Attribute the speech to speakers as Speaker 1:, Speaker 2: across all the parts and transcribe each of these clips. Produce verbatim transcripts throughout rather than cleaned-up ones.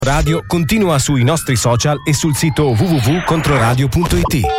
Speaker 1: Radio continua sui nostri social e sul sito w w w punto controradio punto i t.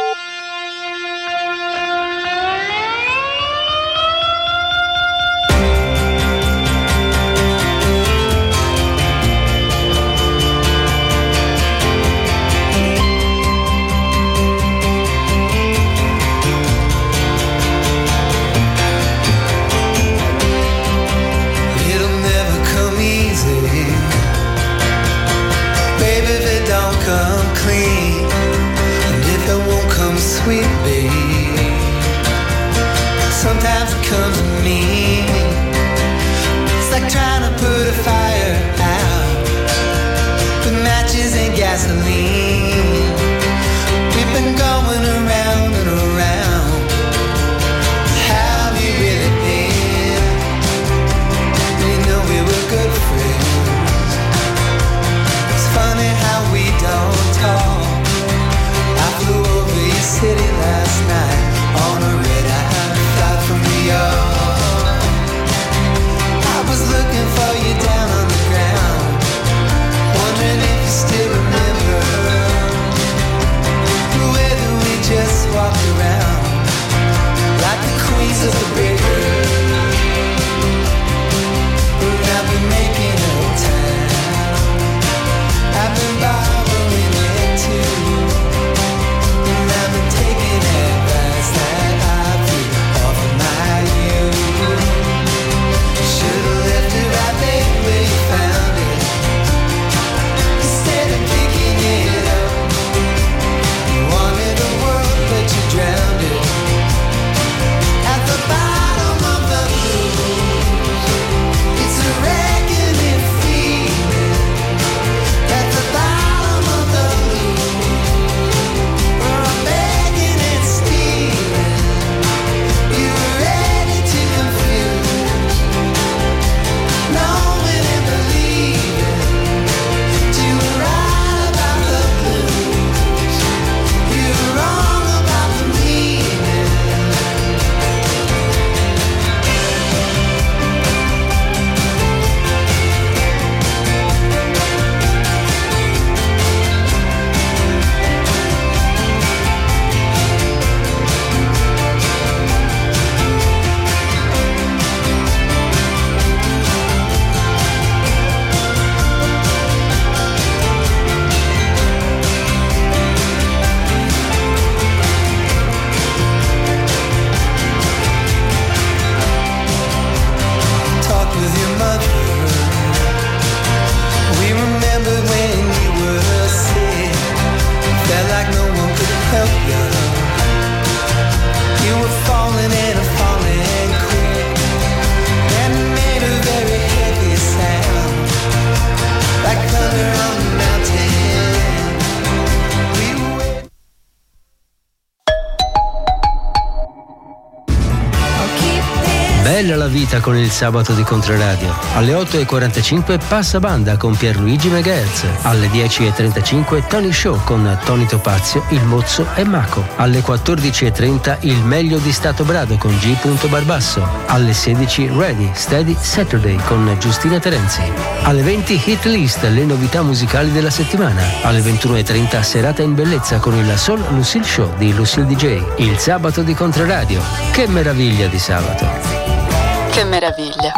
Speaker 2: Bella la vita con il sabato di Controradio. Alle otto e quarantacinque passa banda con Pierluigi Megahertz. Alle dieci e trentacinque Tony Show con Tony Topazio, Il Mozzo e Maco. Alle quattordici e trenta il meglio di Stato Brado con G. Barbasso. Alle sedici Ready, Steady, Saturday con Giustina Terenzi. Alle venti Hit List, le novità musicali della settimana. Alle ventuno e trenta Serata in bellezza con il Soul Lucille Show di Lucille D J. Il sabato di Controradio. Che meraviglia di sabato.
Speaker 3: Che meraviglia.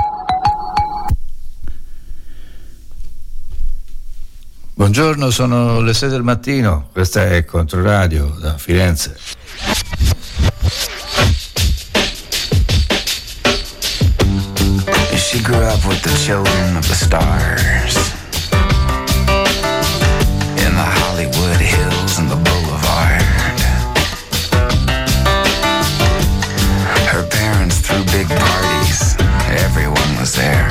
Speaker 4: Buongiorno, sono le sei del mattino, questa è Controradio da Firenze.
Speaker 5: She grew up with the children of the stars in the Hollywood Hills and the Boulevard. Her parents threw big parties, everyone was there.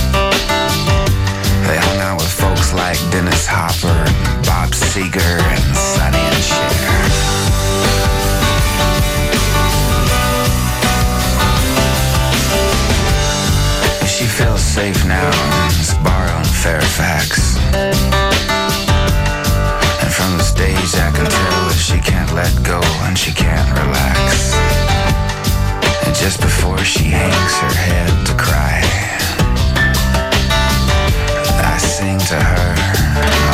Speaker 5: They hung out with folks like Dennis Hopper, Bob Seger, and Sonny and Cher. She feels safe now in Sbarro and Fairfax. And from the stage I can tell that she can't let go and she can't relax. And just before she hangs her head to cry, I sing to her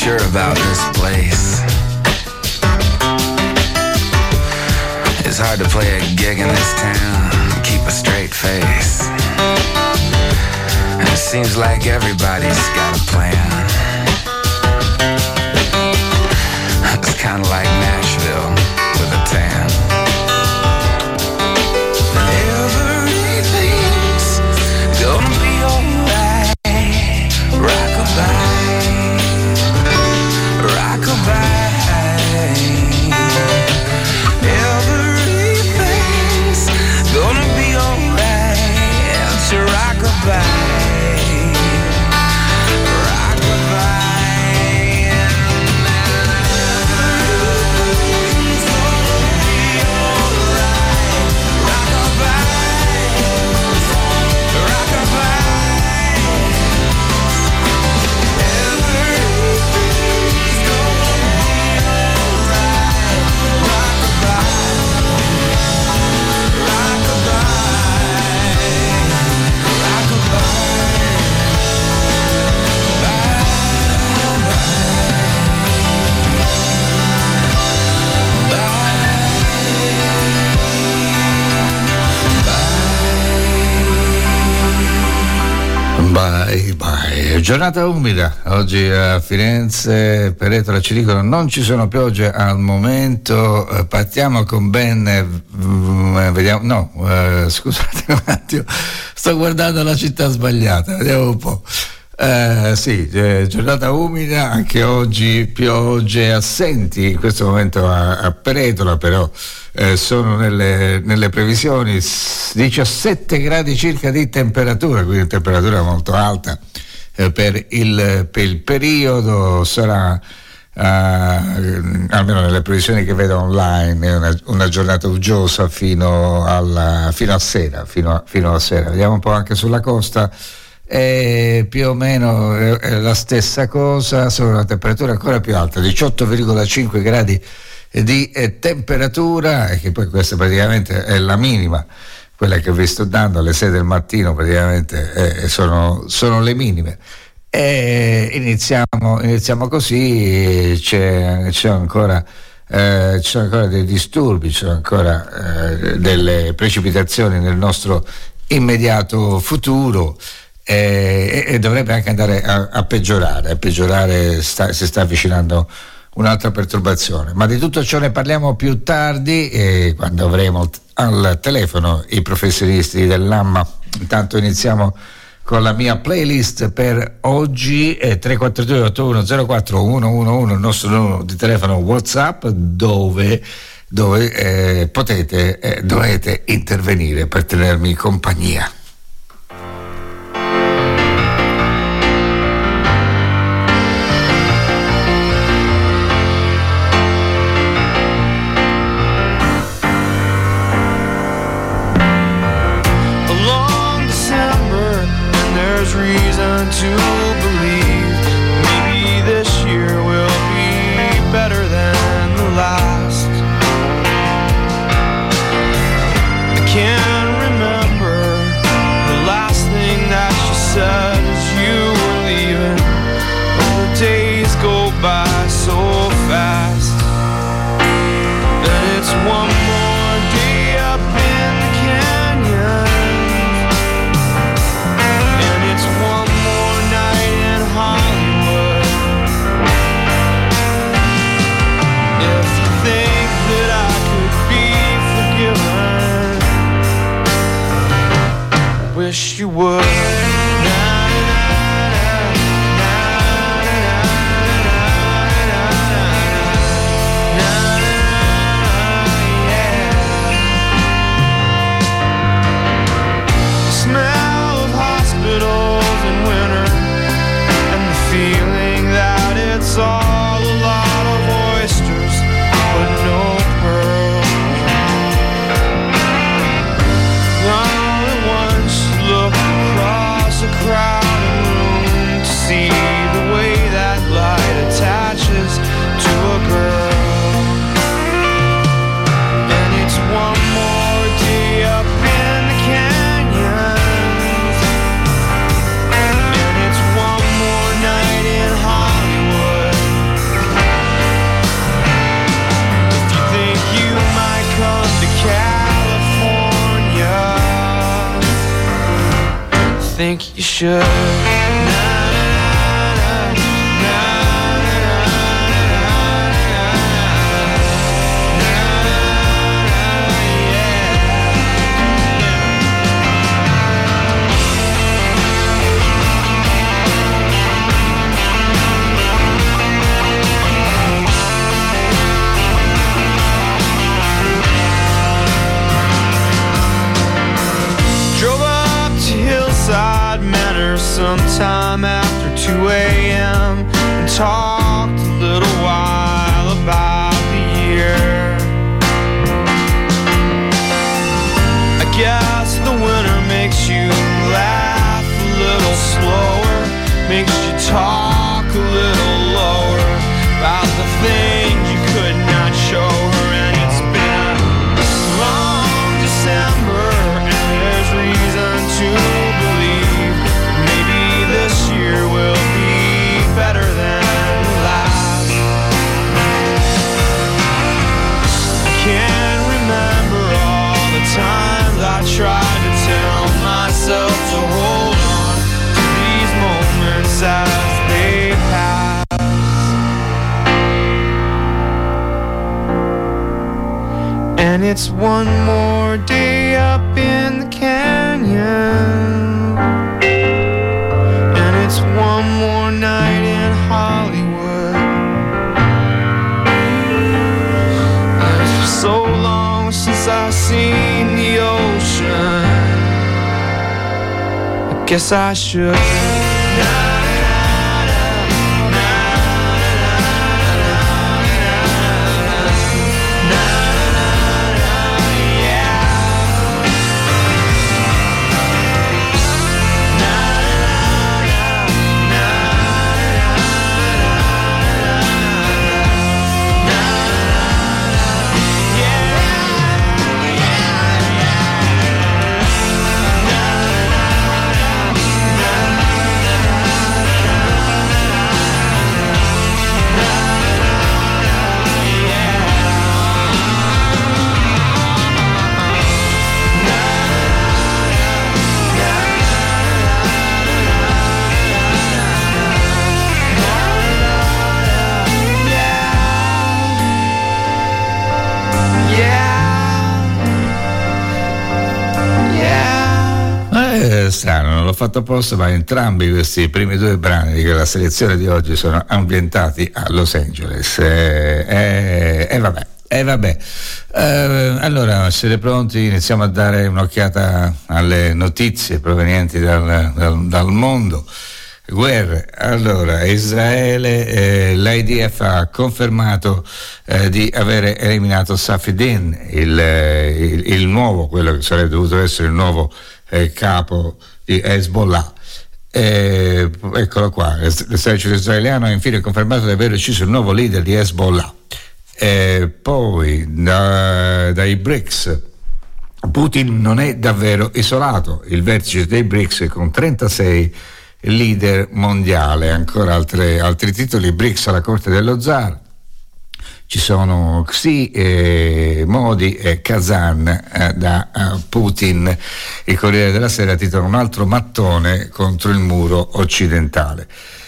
Speaker 5: sure about this place. It's hard to play a gig in this town and keep a straight face. And it seems like everybody's got a plan. It's kind of like Nashville with a tan. Everything's gonna be alright. Rockabye, rockabye. Everything's gonna be alright. It's a rockabye.
Speaker 4: Bye bye. Giornata umida oggi a Firenze, per Etera ci dicono non ci sono piogge al momento. Eh, partiamo con Ben, eh, vediamo, no, eh, scusate un attimo, sto guardando la città sbagliata, vediamo un po'. Eh, sì, eh, giornata umida anche oggi, piogge assenti in questo momento a, a Peretola, però eh, sono nelle, nelle previsioni diciassette gradi circa di temperatura, quindi temperatura molto alta eh, per, il, per il periodo. Sarà eh, almeno nelle previsioni che vedo online una, una giornata uggiosa fino, alla, fino a sera, fino a, fino a sera. Vediamo un po' anche sulla costa. È più o meno è la stessa cosa, solo una temperatura ancora più alta, diciotto virgola cinque gradi di temperatura, e che poi questa praticamente è la minima, quella che vi sto dando alle sei del mattino praticamente eh, sono, sono le minime. E iniziamo, iniziamo così, c'è, c'è ancora eh, ci sono ancora dei disturbi, ci sono ancora eh, delle precipitazioni nel nostro immediato futuro. E, e dovrebbe anche andare a, a peggiorare, a peggiorare sta, si sta avvicinando un'altra perturbazione, ma di tutto ciò ne parliamo più tardi eh, quando avremo al telefono i professionisti dell'Amma. Intanto iniziamo con la mia playlist per oggi, eh, tre quattro due otto uno zero quattro uno uno uno, il nostro numero di telefono WhatsApp, dove dove eh, potete eh, dovete intervenire per tenermi compagnia.
Speaker 6: To believe maybe this year will be better than the last. I can't remember the last thing that you said as you were leaving. Oh, the days go by so fast, and it's one more day up in the canyon, and it's one Hollywood. If you think that I could be forgiven, I wish you would. Smell of hospitals in winter, feeling that it's all a lot of oysters but no pearls. All at once you look across think you should. Sometime after two a.m. and talked a little while about the year. I guess the winter makes you laugh a little slower, makes you talk a little lower about the things you could not show her. And it's been a long December, and there's reason to believe this year will be better than last. I can't remember all the times I tried to tell myself to hold on to these moments as they pass. And it's one more day up in the canyon. It's one more night in Hollywood. And it's so long since I've seen the ocean. I guess I should.
Speaker 4: Strano, non l'ho fatto apposta, ma entrambi questi primi due brani della selezione di oggi sono ambientati a Los Angeles. E eh, eh, eh, vabbè, eh, vabbè. Eh, allora, siete pronti? Iniziamo a dare un'occhiata alle notizie provenienti dal, dal, dal mondo. Guerre. Allora, Israele, eh, l'I D F ha confermato eh, di avere eliminato Safieddin, il, il, il nuovo, quello che sarebbe dovuto essere il nuovo eh, capo di Hezbollah. Eh, eccolo qua, l'esercito israeliano ha infine confermato di aver ucciso il nuovo leader di Hezbollah. Eh, poi da, dai BRICS, Putin non è davvero isolato, il vertice dei BRICS con trentasei leader mondiale. Ancora altre, altri titoli: BRICS alla corte dello zar, ci sono Xi, eh, Modi e Kazan eh, da uh, Putin. Il Corriere della Sera titola: un altro mattone contro il muro occidentale.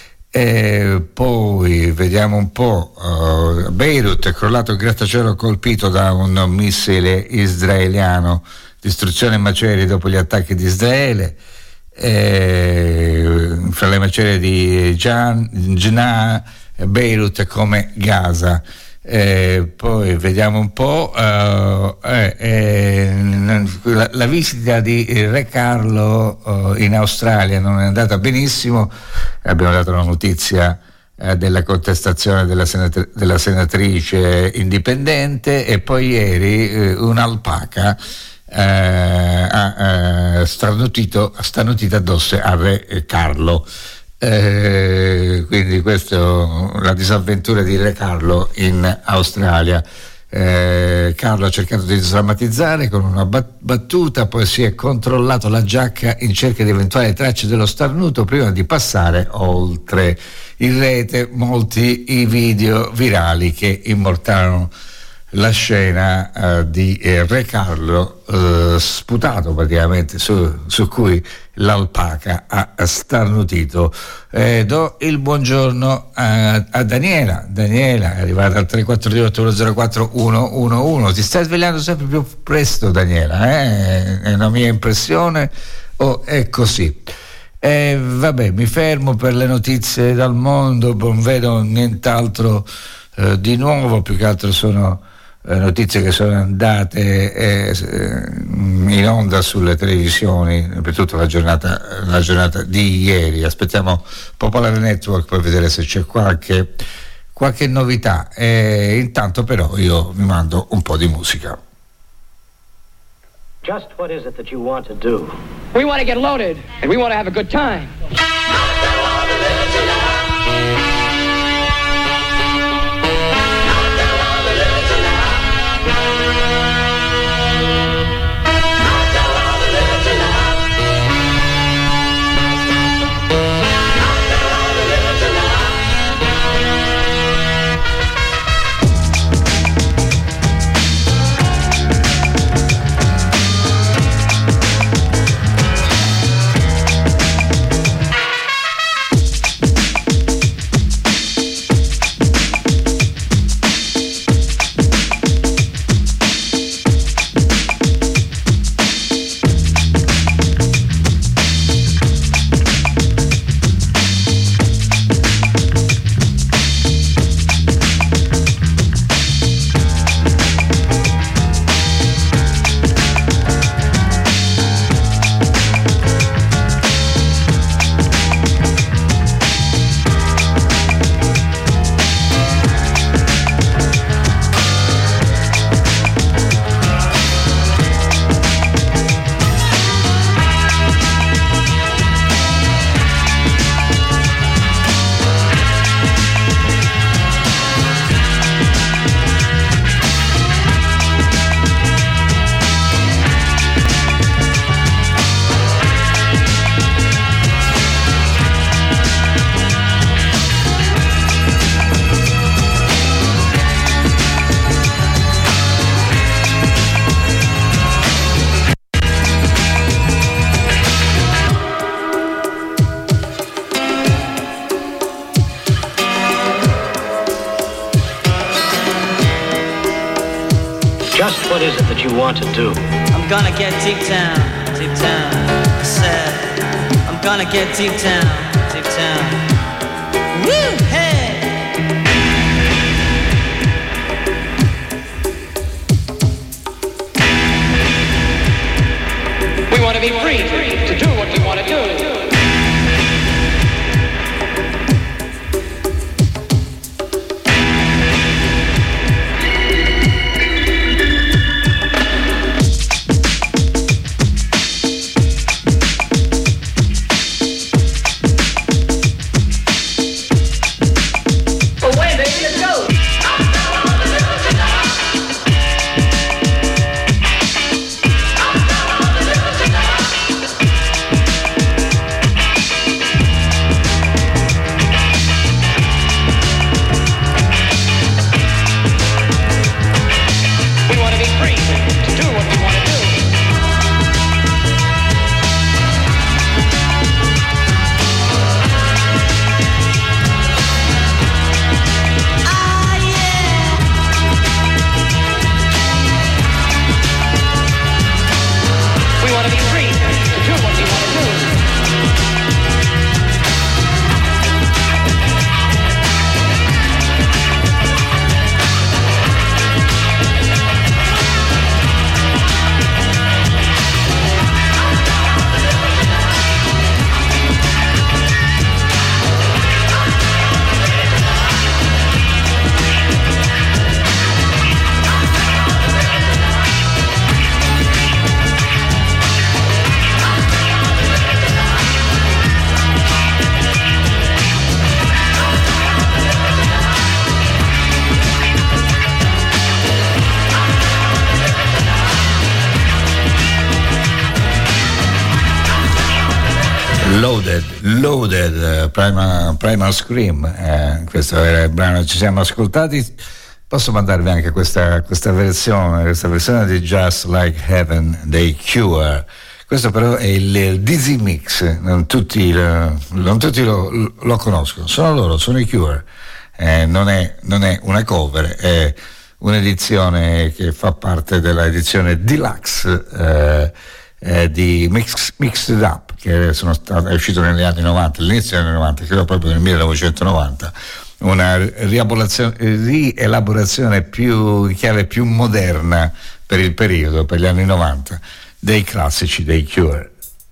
Speaker 4: E poi vediamo un po', uh, Beirut è crollato il grattacielo colpito da un missile israeliano, distruzione e macerie dopo gli attacchi di Israele. E, fra le macerie di Jannah, Beirut come Gaza. E poi vediamo un po' uh, eh, eh, la, la visita di Re Carlo uh, in Australia non è andata benissimo. Abbiamo dato la notizia uh, della contestazione della, senat- della senatrice indipendente, e poi ieri uh, un'alpaca uh, ha uh, starnutito, starnutito addosso a Re Carlo. Eh, quindi questa è la disavventura di Re Carlo in Australia. eh, Carlo ha cercato di sdrammatizzare con una battuta, poi si è controllato la giacca in cerca di eventuali tracce dello starnuto prima di passare oltre. In rete molti i video virali che immortalano la scena uh, di eh, Re Carlo uh, sputato praticamente su, su cui l'alpaca ha starnutito. Eh, do il buongiorno a, a Daniela. Daniela è arrivata al tre quattro due otto uno zero quattro uno uno uno. Ti stai svegliando sempre più presto, Daniela, eh? È una mia impressione o è così? Eh, vabbè, mi fermo per le notizie dal mondo, non vedo nient'altro eh, di nuovo, più che altro sono eh, notizie che sono andate eh, in onda sulle televisioni per tutta la giornata, la giornata di ieri. Aspettiamo Popolare Network per vedere se c'è qualche, qualche novità. Eh, intanto però io vi mando un po' di musica.
Speaker 7: Just what is it that you want to do?
Speaker 8: We want to get loaded, and we want to have a good time.
Speaker 7: Just what is it that you want to do?
Speaker 9: I'm gonna get deep down, deep down. I said, I'm gonna get deep down, deep down. Woo, hey!
Speaker 8: We want to be free to do what we want to do.
Speaker 4: Loaded, Loaded, Primal, Primal Scream, eh, questo era il brano che ci siamo ascoltati. Posso mandarvi anche questa, questa versione, questa versione di Just Like Heaven dei Cure. Questo però è il, il Dizzy Mix, non tutti, lo, non tutti lo, lo conoscono, sono loro, sono i Cure, eh, non, è, non è una cover, è un'edizione che fa parte dell'edizione deluxe eh, eh, di Mix, Mixed Up, che sono stato, è uscito negli anni novanta, all'inizio degli anni novanta, credo proprio nel millenovecentonovanta, una rielaborazione più in chiave più moderna per il periodo, per gli anni novanta, dei classici dei Cure.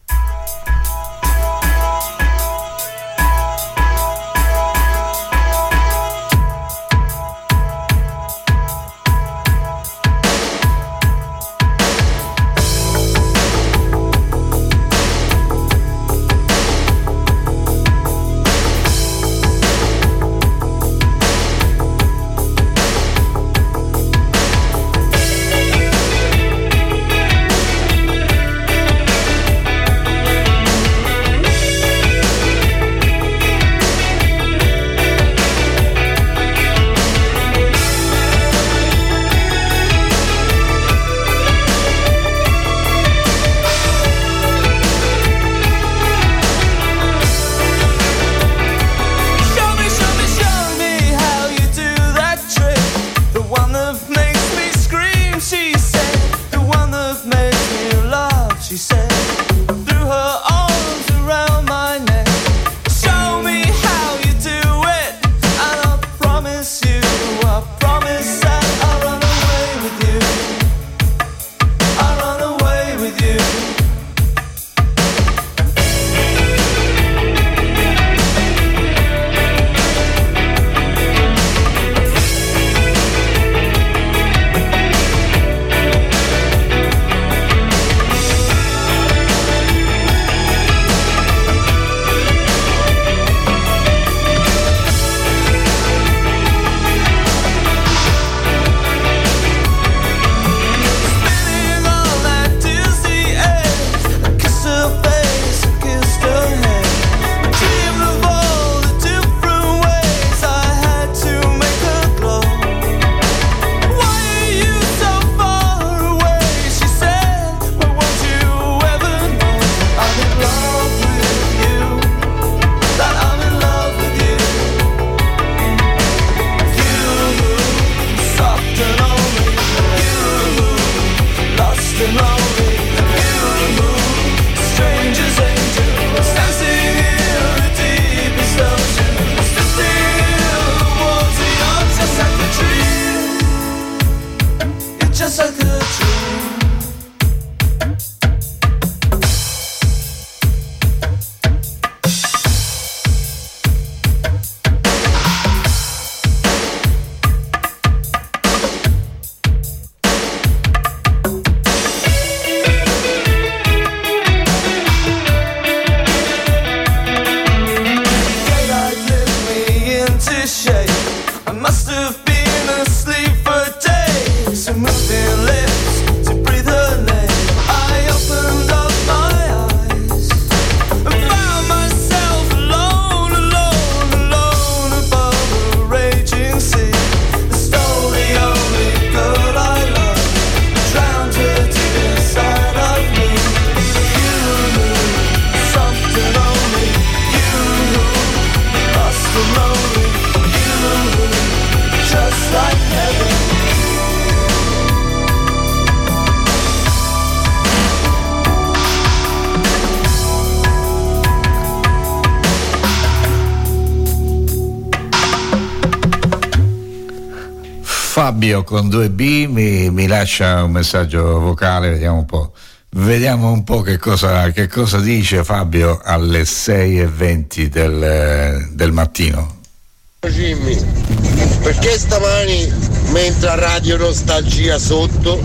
Speaker 4: Fabio con due B mi, mi lascia un messaggio vocale, vediamo un po'. Vediamo un po' che cosa, che cosa dice Fabio alle sei e venti del, del mattino.
Speaker 10: Jimmy, perché stamani mentre a Radio Nostalgia sotto?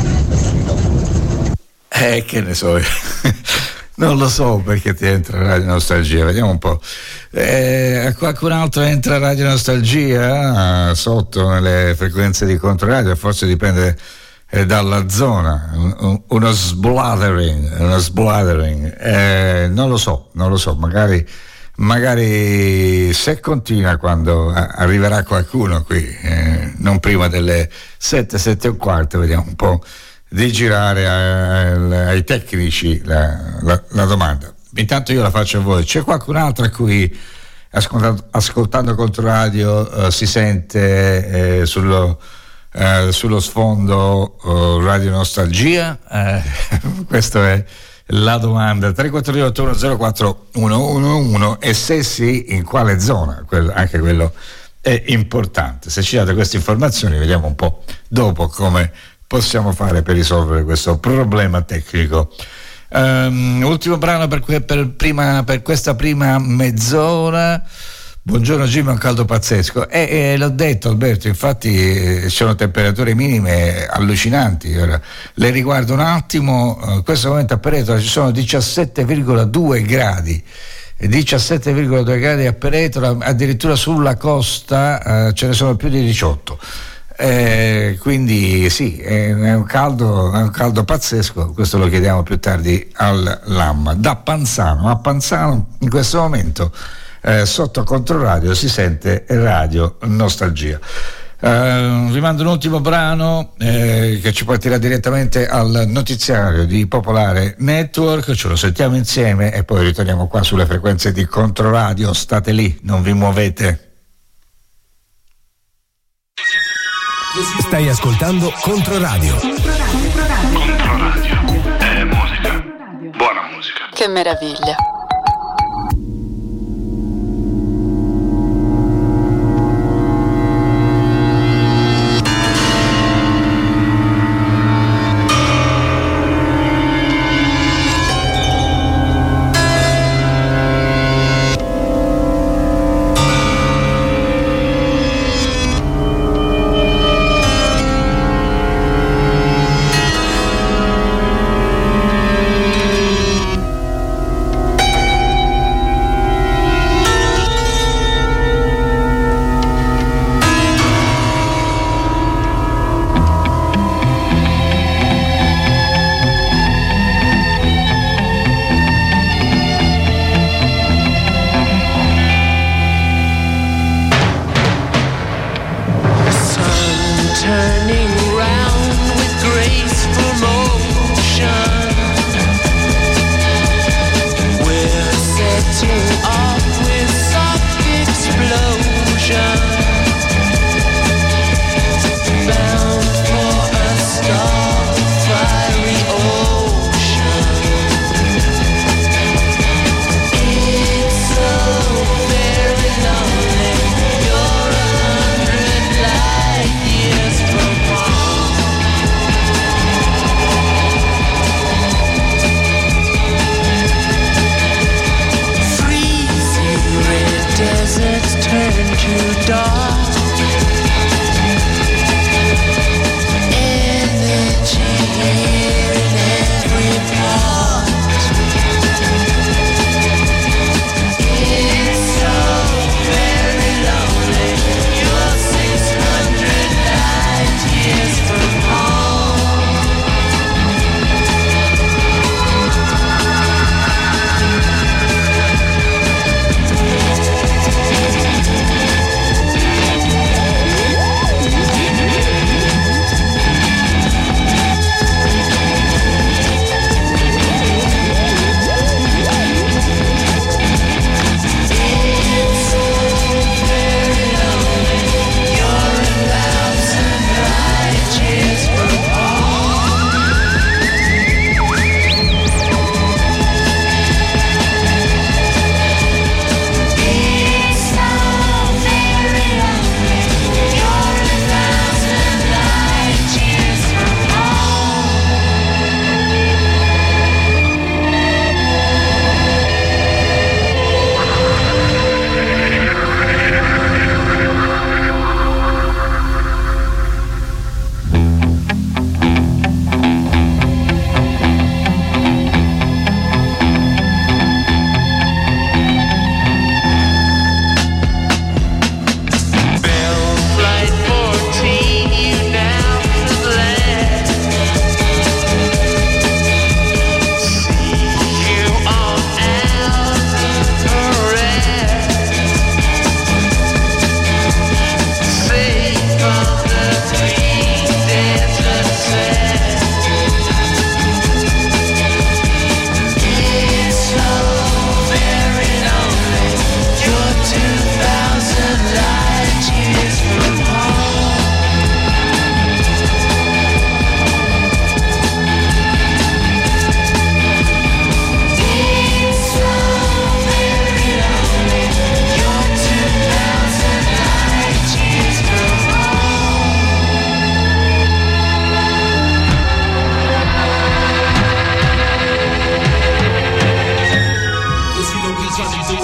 Speaker 4: Eh, che ne so, non lo so perché ti entra Radio Nostalgia, vediamo un po'. Eh, qualcun altro entra Radio Nostalgia sotto nelle frequenze di Controradio, forse dipende eh, dalla zona, un, uno sblattering, uno sblattering. Eh, non lo so, non lo so, magari magari se continua quando arriverà qualcuno qui, eh, non prima delle sette, sette e un quarto, vediamo un po'. di girare ai, ai tecnici la, la, la domanda. Intanto io la faccio a voi. C'è qualcun altro a cui ascoltando, ascoltando Controradio uh, si sente eh, sullo, uh, sullo sfondo uh, Radio Nostalgia? Uh, questa è la domanda. Tre quattro due otto uno zero quattro uno uno uno, e se sì, in quale zona? Quello, anche quello è importante. Se ci date queste informazioni, vediamo un po' dopo come possiamo fare per risolvere questo problema tecnico. Um, ultimo brano per, que- per, prima, per questa prima mezz'ora. Buongiorno Jimmy, un caldo pazzesco. E eh, eh, l'ho detto Alberto, infatti eh, ci sono temperature minime allucinanti. Ora, le riguardo un attimo, in questo momento a Peretola ci sono diciassette virgola due gradi. diciassette virgola due gradi a Peretola, addirittura sulla costa eh, ce ne sono più di diciotto. Eh, quindi sì, è, è, un caldo, è un caldo pazzesco. Questo lo chiediamo più tardi al Lamma. Da Panzano a Panzano in questo momento eh, sotto Controradio si sente Radio Nostalgia. Eh, vi mando un ultimo brano eh, che ci porterà direttamente al notiziario di Popolare Network. Ce lo sentiamo insieme e poi ritorniamo qua sulle frequenze di Controradio. State lì, non vi muovete.
Speaker 1: Stai ascoltando Controradio.
Speaker 11: Controradio. Controradio. È musica. Buona musica.
Speaker 3: Che meraviglia.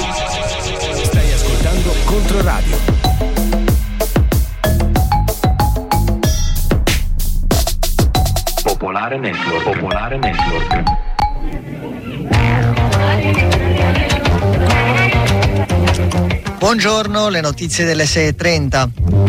Speaker 1: Stai ascoltando Controradio.
Speaker 12: Popolare Network. Popolare Network.
Speaker 13: Buongiorno, le notizie delle sei e trenta.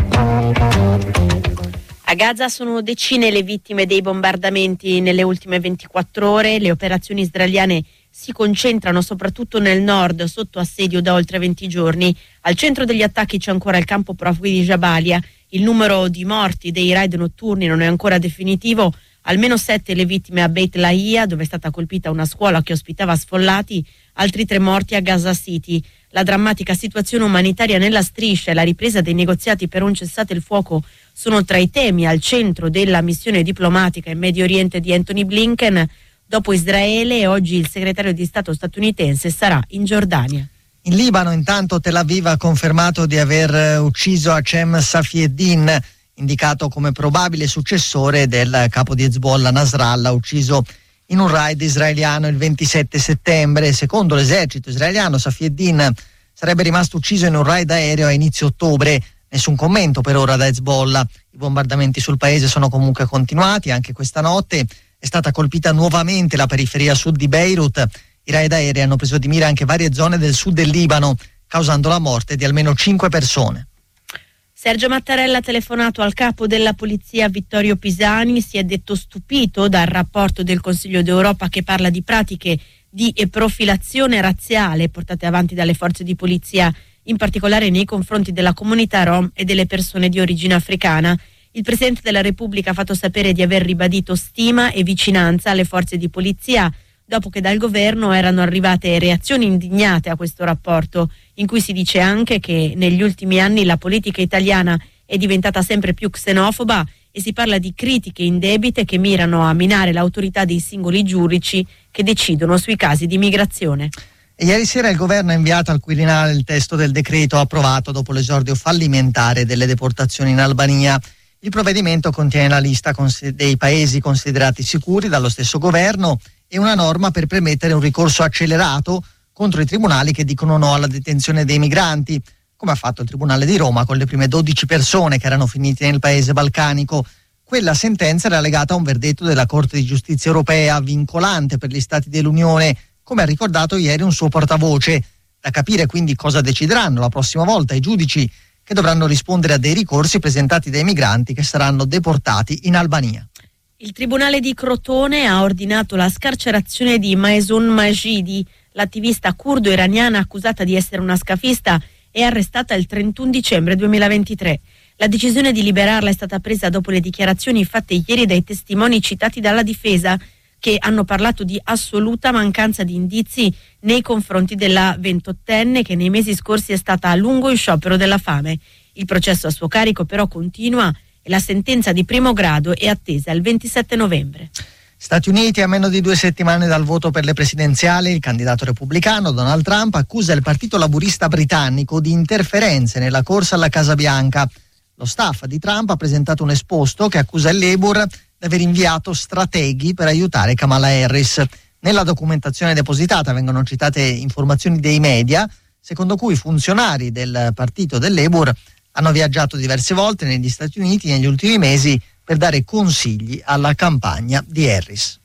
Speaker 14: A Gaza sono decine le vittime dei bombardamenti nelle ultime ventiquattro ore. Le operazioni israeliane si concentrano soprattutto nel nord, sotto assedio da oltre venti giorni. Al centro degli attacchi c'è ancora il campo profughi di Jabalia. Il numero di morti dei raid notturni non è ancora definitivo. Almeno sette le vittime a Beit Lahia, dove è stata colpita una scuola che ospitava sfollati, altri tre morti a Gaza City. La drammatica situazione umanitaria nella striscia e la ripresa dei negoziati per un cessate il fuoco sono tra i temi al centro della missione diplomatica in Medio Oriente di Anthony Blinken. Dopo Israele, oggi il segretario di Stato statunitense sarà in Giordania.
Speaker 13: In Libano, intanto, Tel Aviv ha confermato di aver ucciso Hachem Safieddin, indicato come probabile successore del capo di Hezbollah Nasrallah, ucciso in un raid israeliano il ventisette settembre. Secondo l'esercito israeliano, Safieddin sarebbe rimasto ucciso in un raid aereo a inizio ottobre. Nessun commento per ora da Hezbollah. I bombardamenti sul paese sono comunque continuati anche questa notte. È stata colpita nuovamente la periferia sud di Beirut. I raid aerei hanno preso di mira anche varie zone del sud del Libano, causando la morte di almeno cinque persone.
Speaker 14: Sergio Mattarella ha telefonato al capo della polizia Vittorio Pisani, si è detto stupito dal rapporto del Consiglio d'Europa che parla di pratiche di profilazione razziale portate avanti dalle forze di polizia, in particolare nei confronti della comunità rom e delle persone di origine africana. Il Presidente della Repubblica ha fatto sapere di aver ribadito stima e vicinanza alle forze di polizia, dopo che dal governo erano arrivate reazioni indignate a questo rapporto, in cui si dice anche che negli ultimi anni la politica italiana è diventata sempre più xenofoba e si parla di critiche indebite che mirano a minare l'autorità dei singoli giudici che decidono sui casi di migrazione.
Speaker 13: E ieri sera il governo ha inviato al Quirinale il testo del decreto approvato dopo l'esordio fallimentare delle deportazioni in Albania. Il provvedimento contiene la lista dei paesi considerati sicuri dallo stesso governo e una norma per permettere un ricorso accelerato contro i tribunali che dicono no alla detenzione dei migranti, come ha fatto il Tribunale di Roma con le prime dodici persone che erano finite nel paese balcanico. Quella sentenza era legata a un verdetto della Corte di Giustizia europea vincolante per gli Stati dell'Unione, come ha ricordato ieri un suo portavoce. Da capire quindi cosa decideranno la prossima volta i giudici che dovranno rispondere a dei ricorsi presentati dai migranti che saranno deportati in Albania.
Speaker 14: Il Tribunale di Crotone ha ordinato la scarcerazione di Maesoun Majidi, l'attivista curdo iraniana accusata di essere una scafista e arrestata il trentuno dicembre duemilaventitré. La decisione di liberarla è stata presa dopo le dichiarazioni fatte ieri dai testimoni citati dalla difesa, che hanno parlato di assoluta mancanza di indizi nei confronti della ventottenne che nei mesi scorsi è stata a lungo in sciopero della fame. Il processo a suo carico però continua e la sentenza di primo grado è attesa il ventisette novembre.
Speaker 13: Stati Uniti, a meno di due settimane dal voto per le presidenziali, il candidato repubblicano Donald Trump accusa il Partito Laburista britannico di interferenze nella corsa alla Casa Bianca. Lo staff di Trump ha presentato un esposto che accusa il Labour di aver inviato strateghi per aiutare Kamala Harris. Nella documentazione depositata vengono citate informazioni dei media, secondo cui funzionari del partito del Labour hanno viaggiato diverse volte negli Stati Uniti negli ultimi mesi per dare consigli alla campagna di Harris.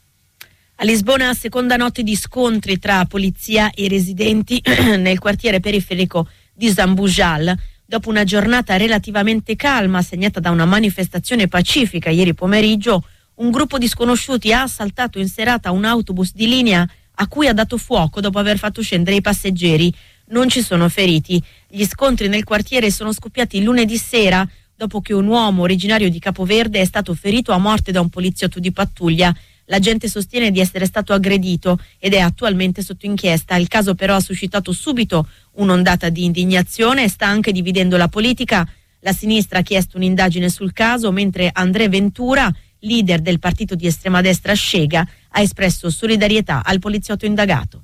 Speaker 14: A Lisbona, seconda notte di scontri tra polizia e residenti nel quartiere periferico di Zambujal. Dopo una giornata relativamente calma, segnata da una manifestazione pacifica ieri pomeriggio, un gruppo di sconosciuti ha assaltato in serata un autobus di linea a cui ha dato fuoco dopo aver fatto scendere i passeggeri. Non ci sono feriti. Gli scontri nel quartiere sono scoppiati lunedì sera dopo che un uomo originario di Capoverde è stato ferito a morte da un poliziotto di pattuglia. L'agente sostiene di essere stato aggredito ed è attualmente sotto inchiesta. Il caso però ha suscitato subito un'ondata di indignazione e sta anche dividendo la politica. La sinistra ha chiesto un'indagine sul caso, mentre André Ventura, leader del partito di estrema destra Scega, ha espresso solidarietà al poliziotto indagato.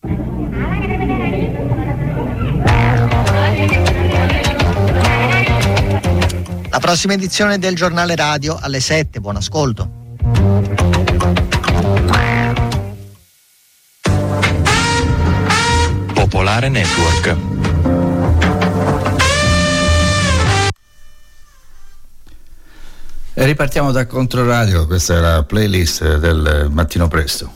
Speaker 13: La prossima edizione del Giornale Radio alle sette. Buon ascolto.
Speaker 12: Popolare Popolare Network.
Speaker 4: E ripartiamo da Controradio, questa è la playlist del mattino presto.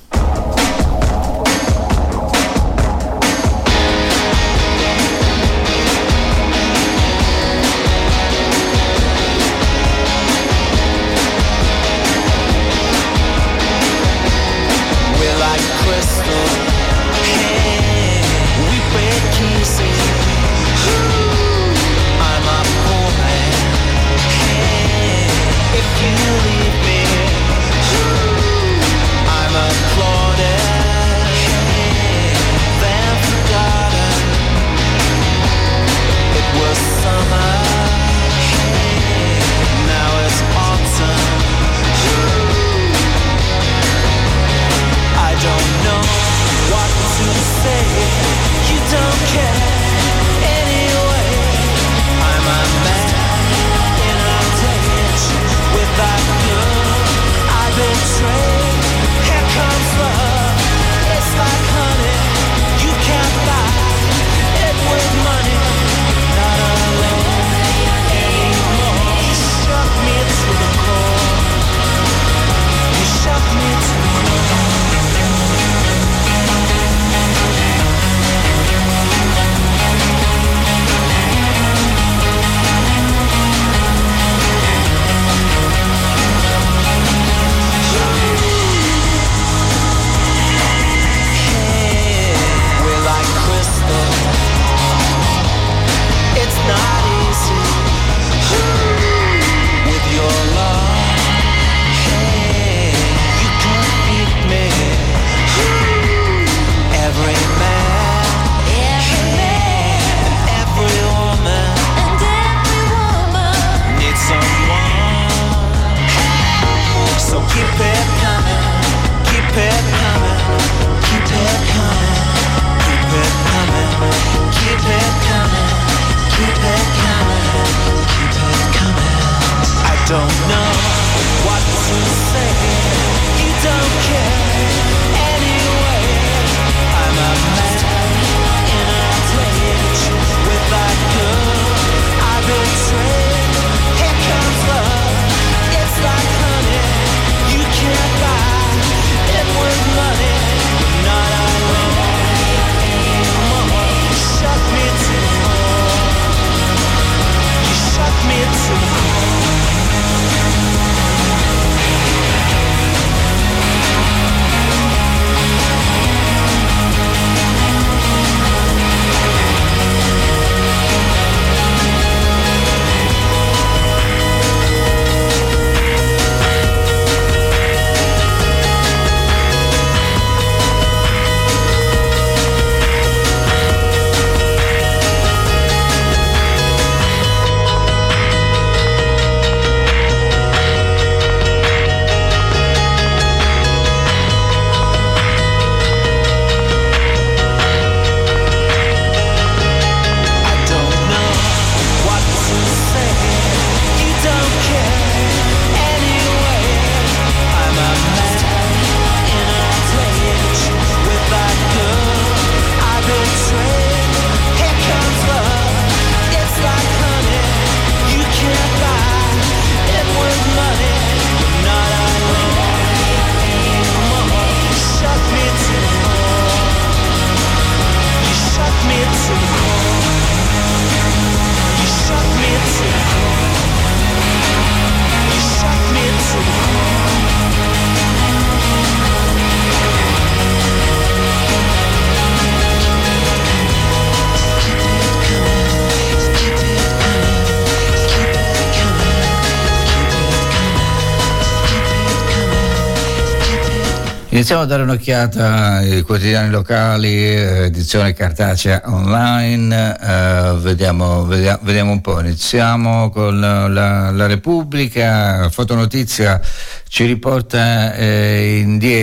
Speaker 4: Iniziamo a dare un'occhiata ai quotidiani locali, edizione cartacea online, eh, vediamo, vediamo, vediamo un po'. Iniziamo con la, la Repubblica. Fotonotizia ci riporta eh,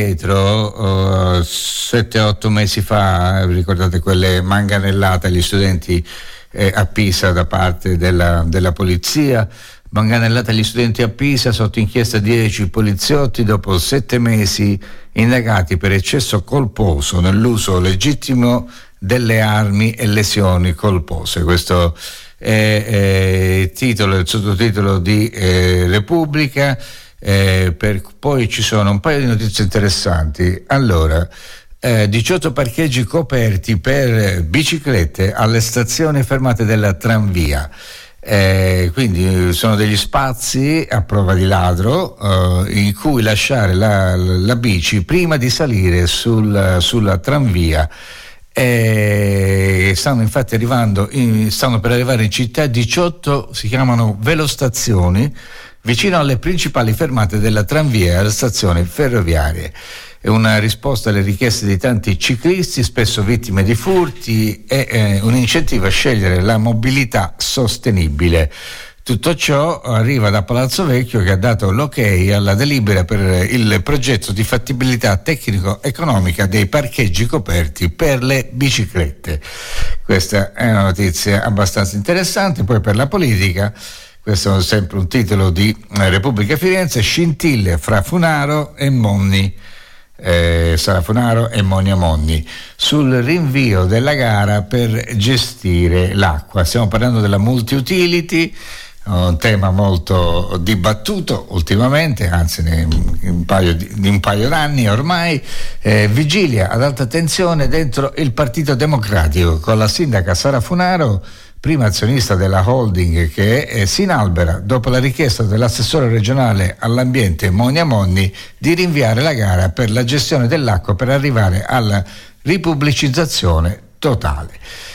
Speaker 4: indietro sette otto mesi fa, ricordate quelle manganellate agli studenti eh, a Pisa da parte della, della polizia. Manganellata agli studenti a Pisa, sotto inchiesta dieci poliziotti dopo sette mesi indagati per eccesso colposo nell'uso legittimo delle armi e lesioni colpose. Questo è, è il titolo, il sottotitolo di eh, Repubblica. Eh, per, poi ci sono un paio di notizie interessanti. Allora, eh, diciotto parcheggi coperti per biciclette alle stazioni fermate della tranvia. Eh, quindi sono degli spazi a prova di ladro eh, in cui lasciare la, la bici prima di salire sul, sulla tranvia. Eh, stanno infatti arrivando in, stanno per arrivare in città diciotto, si chiamano velostazioni, vicino alle principali fermate della tranvia e alle stazioni ferroviarie. È una risposta alle richieste di tanti ciclisti, spesso vittime di furti, e eh, un incentivo a scegliere la mobilità sostenibile. Tutto ciò arriva da Palazzo Vecchio, che ha dato l'ok alla delibera per il progetto di fattibilità tecnico-economica dei parcheggi coperti per le biciclette. Questa è una notizia abbastanza interessante. Poi per la politica, questo è sempre un titolo di Repubblica Firenze: scintille fra Funaro e Monni. Eh, Sara Funaro e Monia Monni sul rinvio della gara per gestire l'acqua. Stiamo parlando della multi-utility, un tema molto dibattuto ultimamente, anzi in un paio di, di un paio d'anni ormai. Eh, vigilia ad alta tensione dentro il Partito Democratico, con la sindaca Sara Funaro, prima azionista della holding, che eh, si inalbera dopo la richiesta dell'assessore regionale all'ambiente Monia Monni di rinviare la gara per la gestione dell'acqua per arrivare alla ripubblicizzazione totale.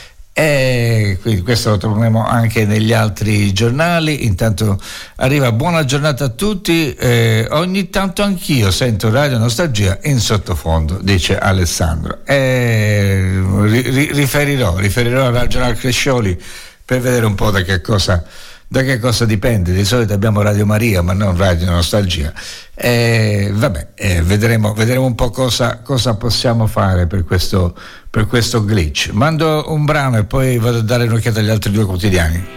Speaker 4: E quindi questo lo troveremo anche negli altri giornali. Intanto arriva buona giornata a tutti. Eh, ogni tanto anch'io sento Radio Nostalgia in sottofondo, dice Alessandro. E ri- riferirò, riferirò a Ragional Crescioli per vedere un po' da che cosa da che cosa dipende. Di solito abbiamo Radio Maria, ma non Radio Nostalgia. E vabbè, eh, vedremo, vedremo un po' cosa, cosa possiamo fare per questo, per questo glitch. Mando un brano e poi vado a dare un'occhiata agli altri due quotidiani.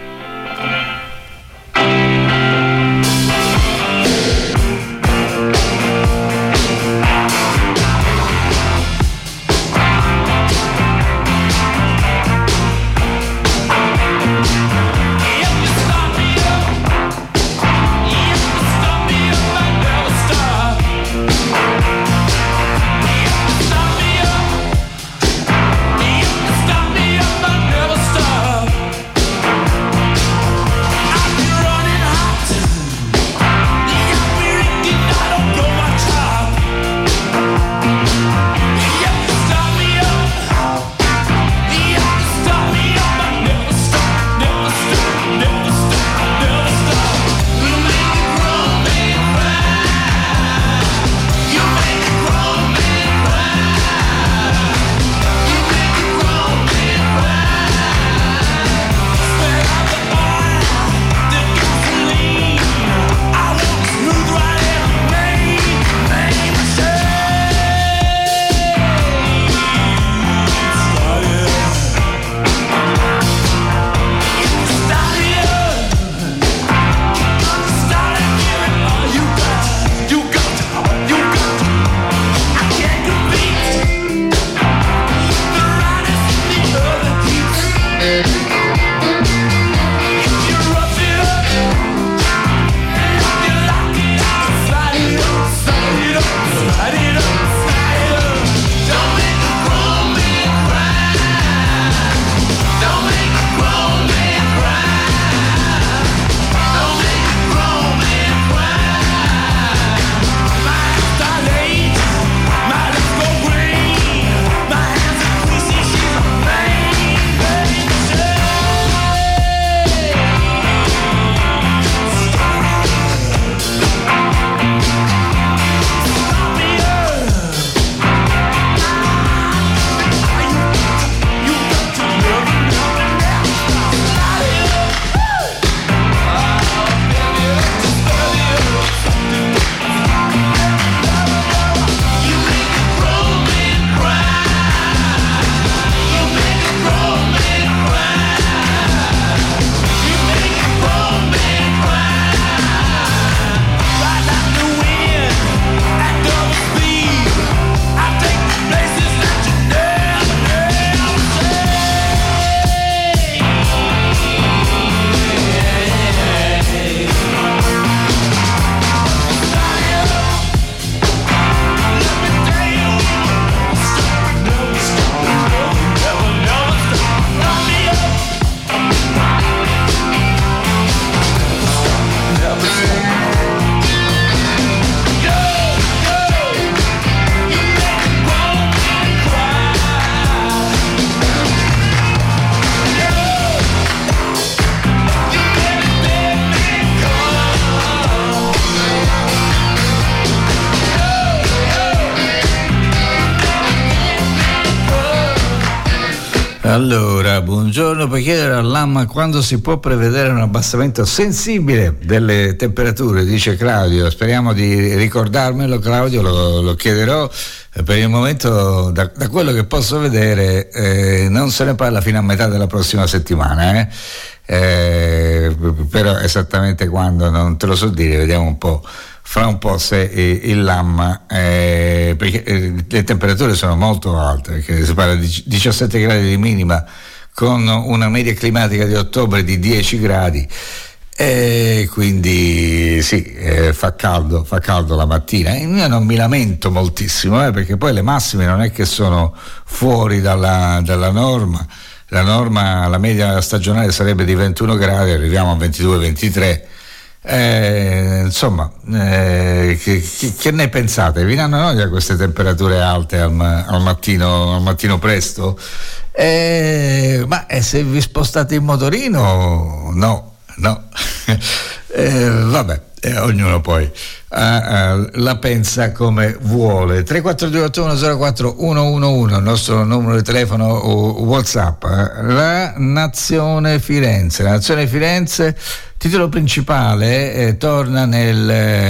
Speaker 4: Allora, buongiorno, per chiedere all'A M quando si può prevedere un abbassamento sensibile delle temperature, dice Claudio. Speriamo di ricordarmelo, Claudio, lo, lo chiederò. Per il momento, da, da quello che posso vedere, eh, non se ne parla fino a metà della prossima settimana, eh? Eh, però esattamente quando non te lo so dire, vediamo un po'. Fra un po' se il L A M, eh, perché eh, le temperature sono molto alte, perché si parla di diciassette gradi di minima con una media climatica di ottobre di dieci gradi, e quindi sì, eh, fa caldo, fa caldo la mattina. E io non mi lamento moltissimo, eh, perché poi le massime non è che sono fuori dalla, dalla norma. La norma, la media stagionale sarebbe di ventuno gradi, arriviamo a ventidue ventitré. Eh, insomma, eh, che, che ne pensate? Vi danno noia queste temperature alte al, al, mattino, al mattino presto? Eh, ma eh, se vi spostate in motorino, no, no. eh, vabbè, eh, ognuno poi uh, uh, la pensa come vuole. Tre quattro due otto uno zero quattro uno uno uno, il nostro numero di telefono o WhatsApp. La Nazione Firenze, la Nazione Firenze. Titolo principale eh, torna nel,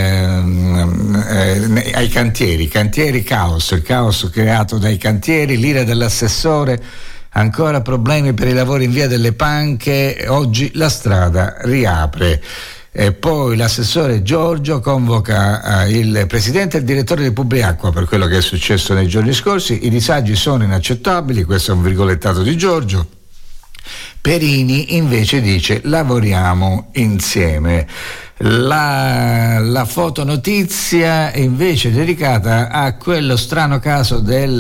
Speaker 4: eh, eh, ai cantieri, cantieri caos, il caos creato dai cantieri, l'ira dell'assessore, ancora problemi per i lavori in via delle Panche, oggi la strada riapre. E poi l'assessore Giorgio convoca eh, il presidente e il direttore di Publiacqua per quello che è successo nei giorni scorsi, i disagi sono inaccettabili, questo è un virgolettato di Giorgio. Perini invece dice lavoriamo insieme. La, la fotonotizia è invece dedicata a quello strano caso del,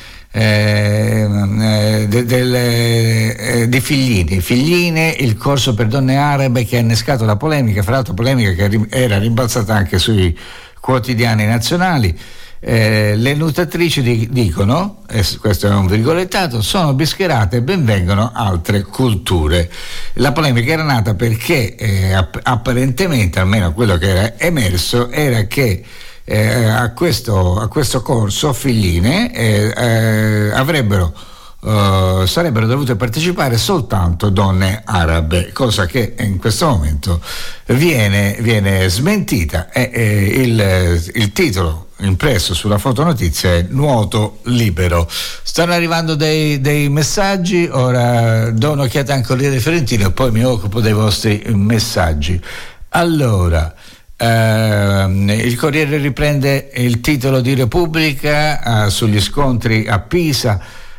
Speaker 4: eh, de, del, eh, di Figline. Figline, il corso per donne arabe che ha innescato la polemica, fra l'altro polemica che era rimbalzata anche sui quotidiani nazionali. Eh, le nutritrici di, dicono, e questo è un virgolettato, sono bischerate e benvengono altre culture. La polemica era nata perché eh, app- apparentemente, almeno quello che era emerso, era che eh, a, questo, a questo corso Figline eh, eh, avrebbero Uh, sarebbero dovute partecipare soltanto donne arabe, cosa che in questo momento viene, viene smentita e, e il, il titolo impresso sulla fotonotizia è nuoto libero. Stanno arrivando dei, dei messaggi, ora do un'occhiata anche al Corriere Fiorentino e poi mi occupo dei vostri messaggi. Allora, Uh, il Corriere riprende il titolo di Repubblica uh, sugli scontri a Pisa.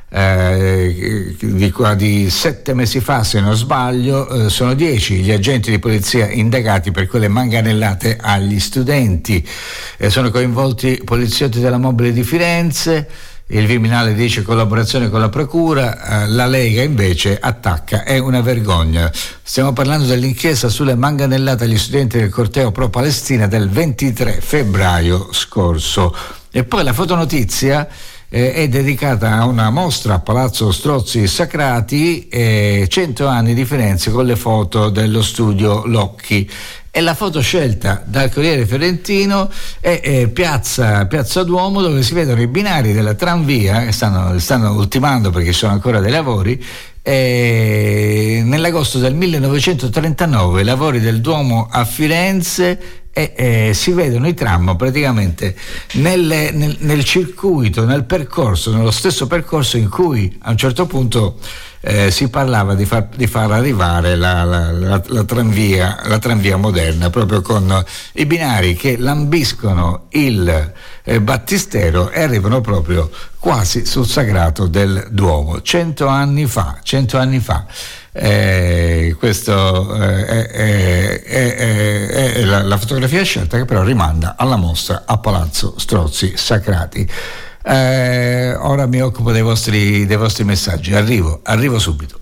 Speaker 4: Eh, di, di sette mesi fa, se non sbaglio, eh, sono dieci gli agenti di polizia indagati per quelle manganellate agli studenti. Eh, sono coinvolti poliziotti della Mobile di Firenze. Il Viminale dice collaborazione con la procura, eh, la Lega invece attacca, è una vergogna. Stiamo parlando dell'inchiesta sulle manganellate agli studenti del corteo pro Palestina del ventitré febbraio scorso. E poi la fotonotizia Eh, è dedicata a una mostra a Palazzo Strozzi Sacrati, eh, cento anni di Firenze, con le foto dello studio Locchi. E la foto scelta dal Corriere Fiorentino è, è piazza, piazza Duomo, dove si vedono i binari della tranvia che stanno, stanno ultimando perché ci sono ancora dei lavori. E nell'agosto del millenovecentotrentanove i lavori del Duomo a Firenze e eh, si vedono i tram praticamente nel, nel, nel circuito, nel percorso, nello stesso percorso in cui a un certo punto eh, si parlava di far, di far arrivare la, la, la, la, tranvia, la tranvia moderna, proprio con i binari che lambiscono il eh, battistero e arrivano proprio quasi sul sagrato del Duomo. Cento anni fa, cento anni fa. Eh, questo eh, è, è, è, è la, la fotografia scelta, che però rimanda alla mostra a Palazzo Strozzi Sacrati. Eh, ora mi occupo dei vostri, dei vostri messaggi. Arrivo, arrivo subito.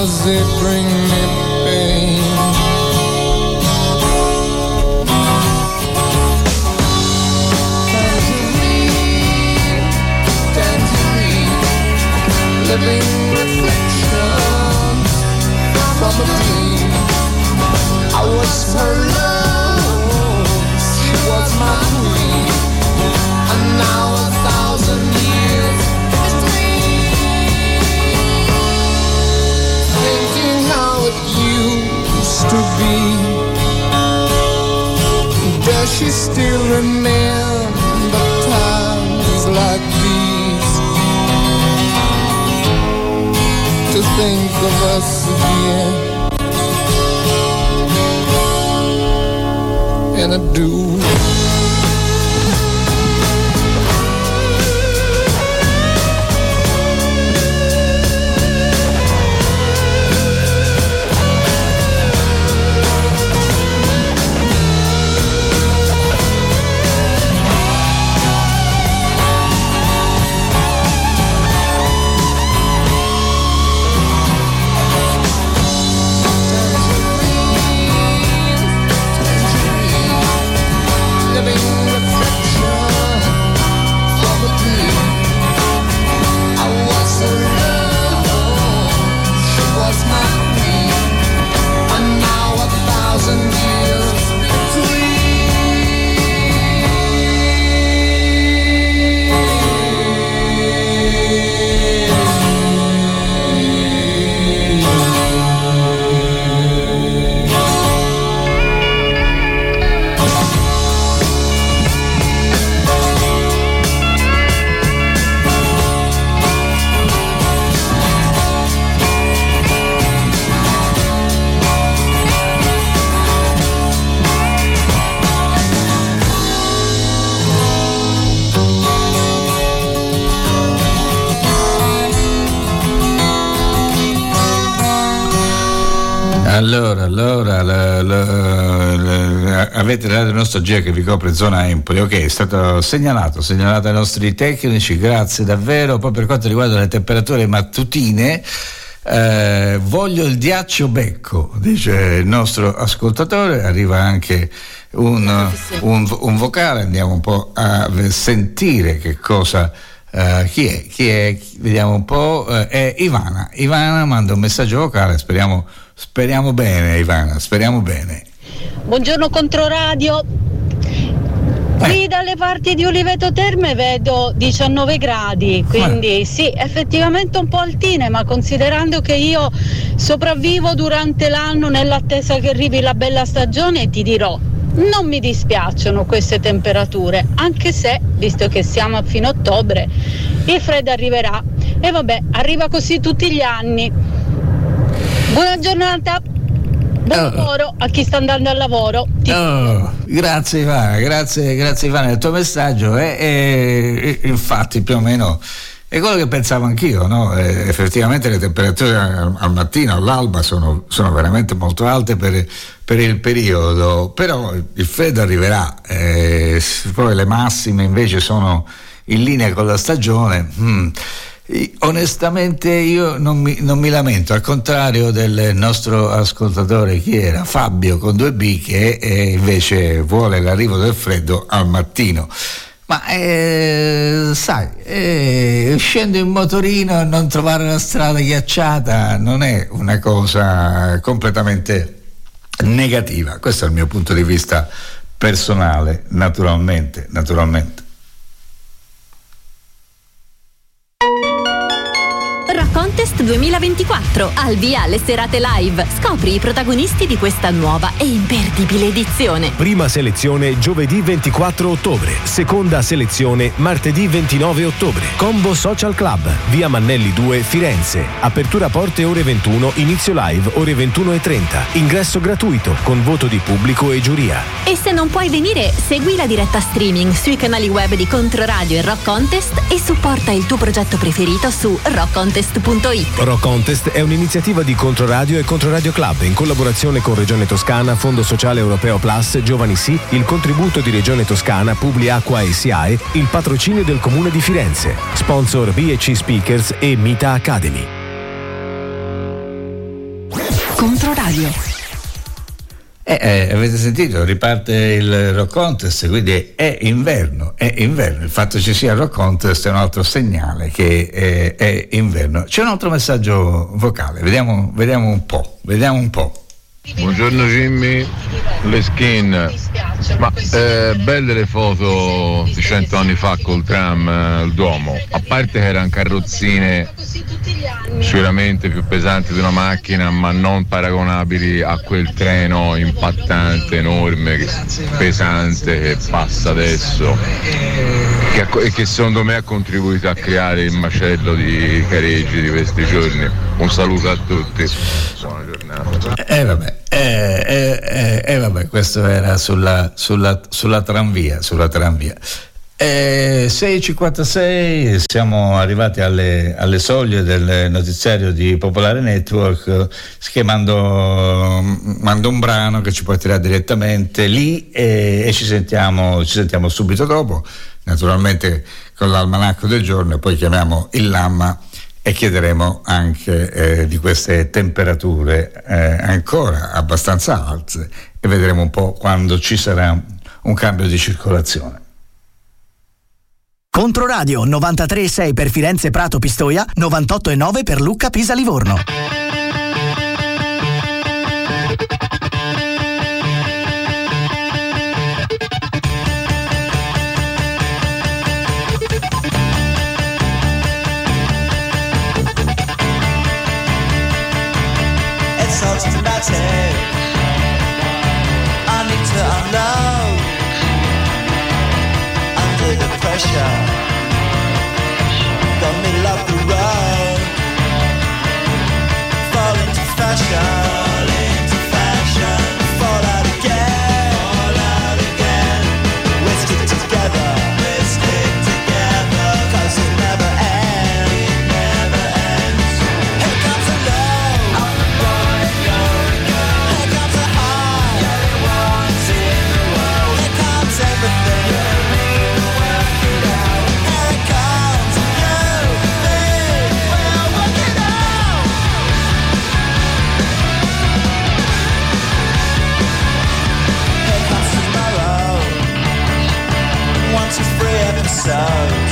Speaker 15: 'cause they bring me pain. Tangerine, tangerine, living reflections from a dream. I was her love, she was my queen, and now a thousand years between, thinking how it used to be. Does she still remember times like these? To think of us again, and I do.
Speaker 4: Allora, allora la, la, la, avete Radio Nostalgia che vi copre zona Empoli, ok, è stato segnalato, segnalato ai nostri tecnici, grazie davvero. Poi per quanto riguarda le temperature mattutine, eh, voglio il ghiaccio becco, dice il nostro ascoltatore, arriva anche un, un, un vocale, andiamo un po' a sentire che cosa. Uh, chi è? Chi è? Vediamo un po'. Uh, è Ivana. Ivana manda un messaggio vocale. Speriamo, speriamo bene, Ivana. Speriamo bene.
Speaker 16: Buongiorno Controradio. Qui dalle parti di Oliveto Terme vedo diciannove gradi, quindi eh. sì, effettivamente un po' altine, ma considerando che io sopravvivo durante l'anno nell'attesa che arrivi la bella stagione, ti dirò. Non mi dispiacciono queste temperature, anche se, visto che siamo a fine ottobre, il freddo arriverà. E vabbè, arriva così tutti gli anni. Buona giornata, buon oh. lavoro a chi sta andando al lavoro. Ti...
Speaker 4: Oh, grazie Ivana, grazie, grazie Ivana del tuo messaggio. E, e, e, infatti più o meno è quello che pensavo anch'io, no? Eh, effettivamente le temperature al, al mattino, all'alba sono, sono veramente molto alte per, per il periodo, però il freddo arriverà, eh, poi le massime invece sono in linea con la stagione. Mm. Onestamente io non mi, non mi lamento, al contrario del nostro ascoltatore, chi era? Fabio con due B, che eh, invece vuole l'arrivo del freddo al mattino. Ma eh, sai, eh, scendo in motorino e non trovare la strada ghiacciata non è una cosa completamente negativa. Questo è il mio punto di vista personale, naturalmente, naturalmente.
Speaker 17: Rock Contest duemilaventiquattro, al via le serate live. Scopri i protagonisti di questa nuova e imperdibile edizione.
Speaker 1: Prima selezione giovedì ventiquattro ottobre, seconda selezione martedì ventinove ottobre. Combo Social Club, via Mannelli due, Firenze. Apertura porte ore ventuno, inizio live ore ventuno e trenta. Ingresso gratuito con voto di pubblico e giuria.
Speaker 17: E se non puoi venire, segui la diretta streaming sui canali web di Controradio e Rock Contest e supporta il tuo progetto preferito su rock contest punto it.
Speaker 1: Rock Contest è un'iniziativa di Controradio e Controradio Club in collaborazione con Regione Toscana, Fondo Sociale Europeo Plus, Giovani Sì, il contributo di Regione Toscana, Publiacqua e S I A E, il patrocinio del Comune di Firenze. Sponsor B e C Speakers e Mita Academy.
Speaker 17: Controradio.
Speaker 4: Eh, eh, avete sentito, riparte il Rock Contest, quindi è inverno, è inverno. Il fatto che ci sia il Rock Contest è un altro segnale che è, è inverno. C'è un altro messaggio vocale, vediamo, vediamo un po', vediamo un po'.
Speaker 18: Buongiorno Jimmy, le skin, ma eh, belle le foto di cento anni fa col tram, eh, il Duomo, a parte che erano carrozzine sicuramente più pesanti di una macchina, ma non paragonabili a quel treno impattante, enorme, che, pesante che passa adesso e che, che secondo me ha contribuito a creare il macello di Careggi di questi giorni. Un saluto a tutti, buona giornata.
Speaker 4: Eh vabbè, eh, eh, eh, eh, vabbè, questo era sulla, sulla, sulla tranvia, sulla tranvia. Eh, sei e cinquantasei, siamo arrivati alle, alle soglie del notiziario di Popolare Network, che mando, mando un brano che ci porterà direttamente lì e, e ci sentiamo, ci sentiamo subito dopo, naturalmente con l'almanacco del giorno, e poi chiamiamo il Lamma e chiederemo anche eh, di queste temperature eh, ancora abbastanza alte, e vedremo un po' quando ci sarà un cambio di circolazione.
Speaker 19: Controradio novantatré e sei per Firenze, Prato, Pistoia, novantotto e nove per Lucca, Pisa, Livorno.
Speaker 20: Systematic. I need to unload under the pressure. Got middle of the road. Fall into fashion. Fall into fashion. Fall out again. Fall out again. We stick together. We stick together. 'Cause it never ends. It never ends. Here comes the low. I'm the boy. Here comes the high. Everyone's in the world. Here comes everything. We'll work it out. Here it comes. You, me, we'll work it out. Here comes tomorrow. One, two, three episodes.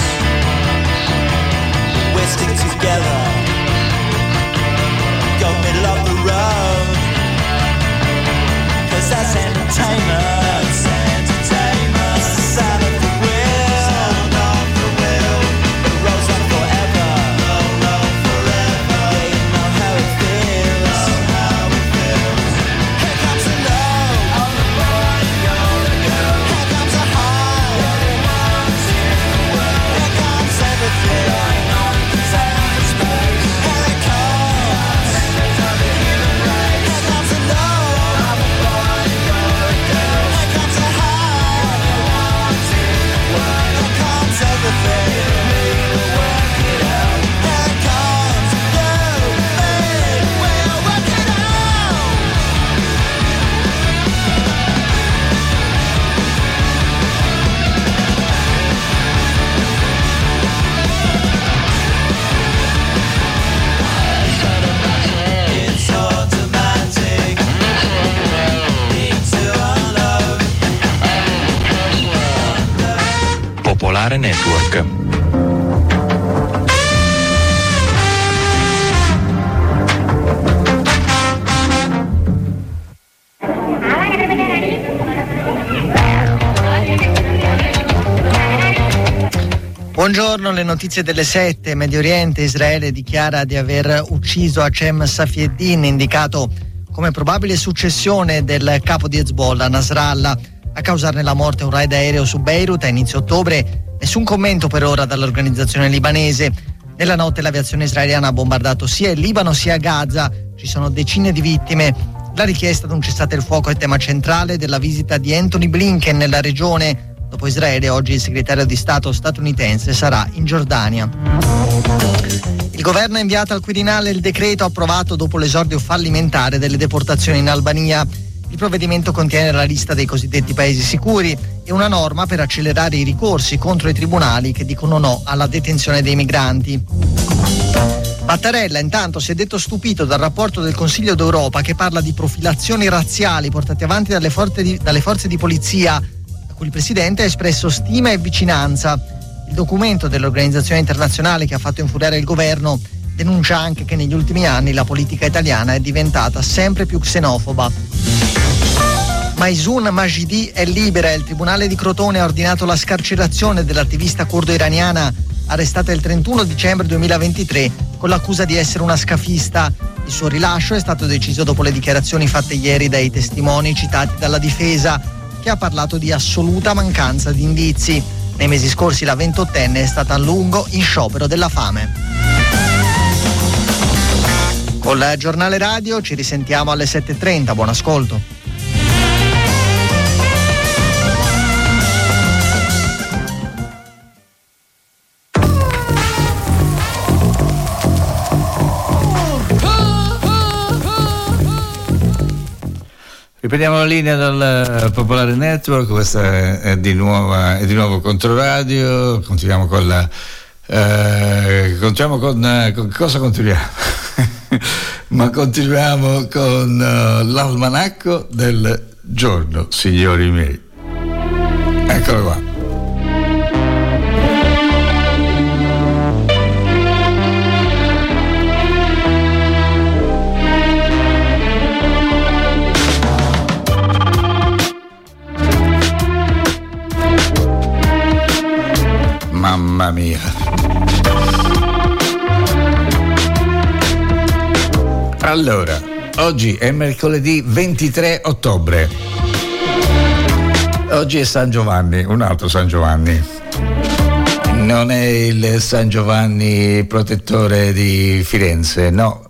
Speaker 20: We stick together. Go middle of the road. 'Cause that's entertainment. That's entertainment. It's the sound of the wheel. Sound of the wheel. It rolls on forever. Roll, roll forever. Yeah, you know how it feels. Know how it feels. Here comes the low. I'm the boy, you're the girl. Here comes the high. Everyone's in the world. Here comes everything. Going on inside space. Here it comes. Centers of the human race. Here comes the low. I'm the boy, you're the girl. Here comes the high. Everyone's in the world. Here comes everything. We'll work it out. Here it comes. You, me, we'll work it out. It's automatic. Need to unload.
Speaker 12: Popolare Network.
Speaker 13: Buongiorno, le notizie delle sette. Medio Oriente, Israele dichiara di aver ucciso Hachem Safieddin, indicato come probabile successione del capo di Hezbollah, Nasrallah. A causarne la morte un raid aereo su Beirut a inizio ottobre. Nessun commento per ora dall'organizzazione libanese. Nella notte l'aviazione israeliana ha bombardato sia il Libano sia Gaza. Ci sono decine di vittime. La richiesta di un cessate il fuoco è tema centrale della visita di Anthony Blinken nella regione. Dopo Israele, oggi il segretario di Stato statunitense sarà in Giordania. Il governo ha inviato al Quirinale il decreto approvato dopo l'esordio fallimentare delle deportazioni in Albania. Il provvedimento contiene la lista dei cosiddetti paesi sicuri e una norma per accelerare i ricorsi contro i tribunali che dicono no alla detenzione dei migranti. Mattarella intanto si è detto stupito dal rapporto del Consiglio d'Europa che parla di profilazioni razziali portate avanti dalle forze di, dalle forze di polizia, a cui il Presidente ha espresso stima e vicinanza. Il documento dell'organizzazione internazionale che ha fatto infuriare il governo denuncia anche che negli ultimi anni la politica italiana è diventata sempre più xenofoba. Maysoon Majidi è libera e il Tribunale di Crotone ha ordinato la scarcerazione dell'attivista curdo iraniana arrestata il trentuno dicembre duemilaventitré con l'accusa di essere una scafista. Il suo rilascio è stato deciso dopo le dichiarazioni fatte ieri dai testimoni citati dalla difesa, che ha parlato di assoluta mancanza di indizi. Nei mesi scorsi la ventottenne è stata a lungo in sciopero della fame. Con il giornale radio ci risentiamo alle sette e trenta, buon ascolto.
Speaker 4: Riprendiamo la linea dal Popolare Network, questa è di, nuova, è di nuovo Controradio, continuiamo con la... Eh, continuiamo con, con cosa continuiamo? Ma continuiamo con uh, l'almanacco del giorno, signori miei. Eccolo qua. Mamma mia. Allora, oggi è mercoledì ventitré ottobre. Oggi è San Giovanni, un altro San Giovanni. Non è il San Giovanni protettore di Firenze, no.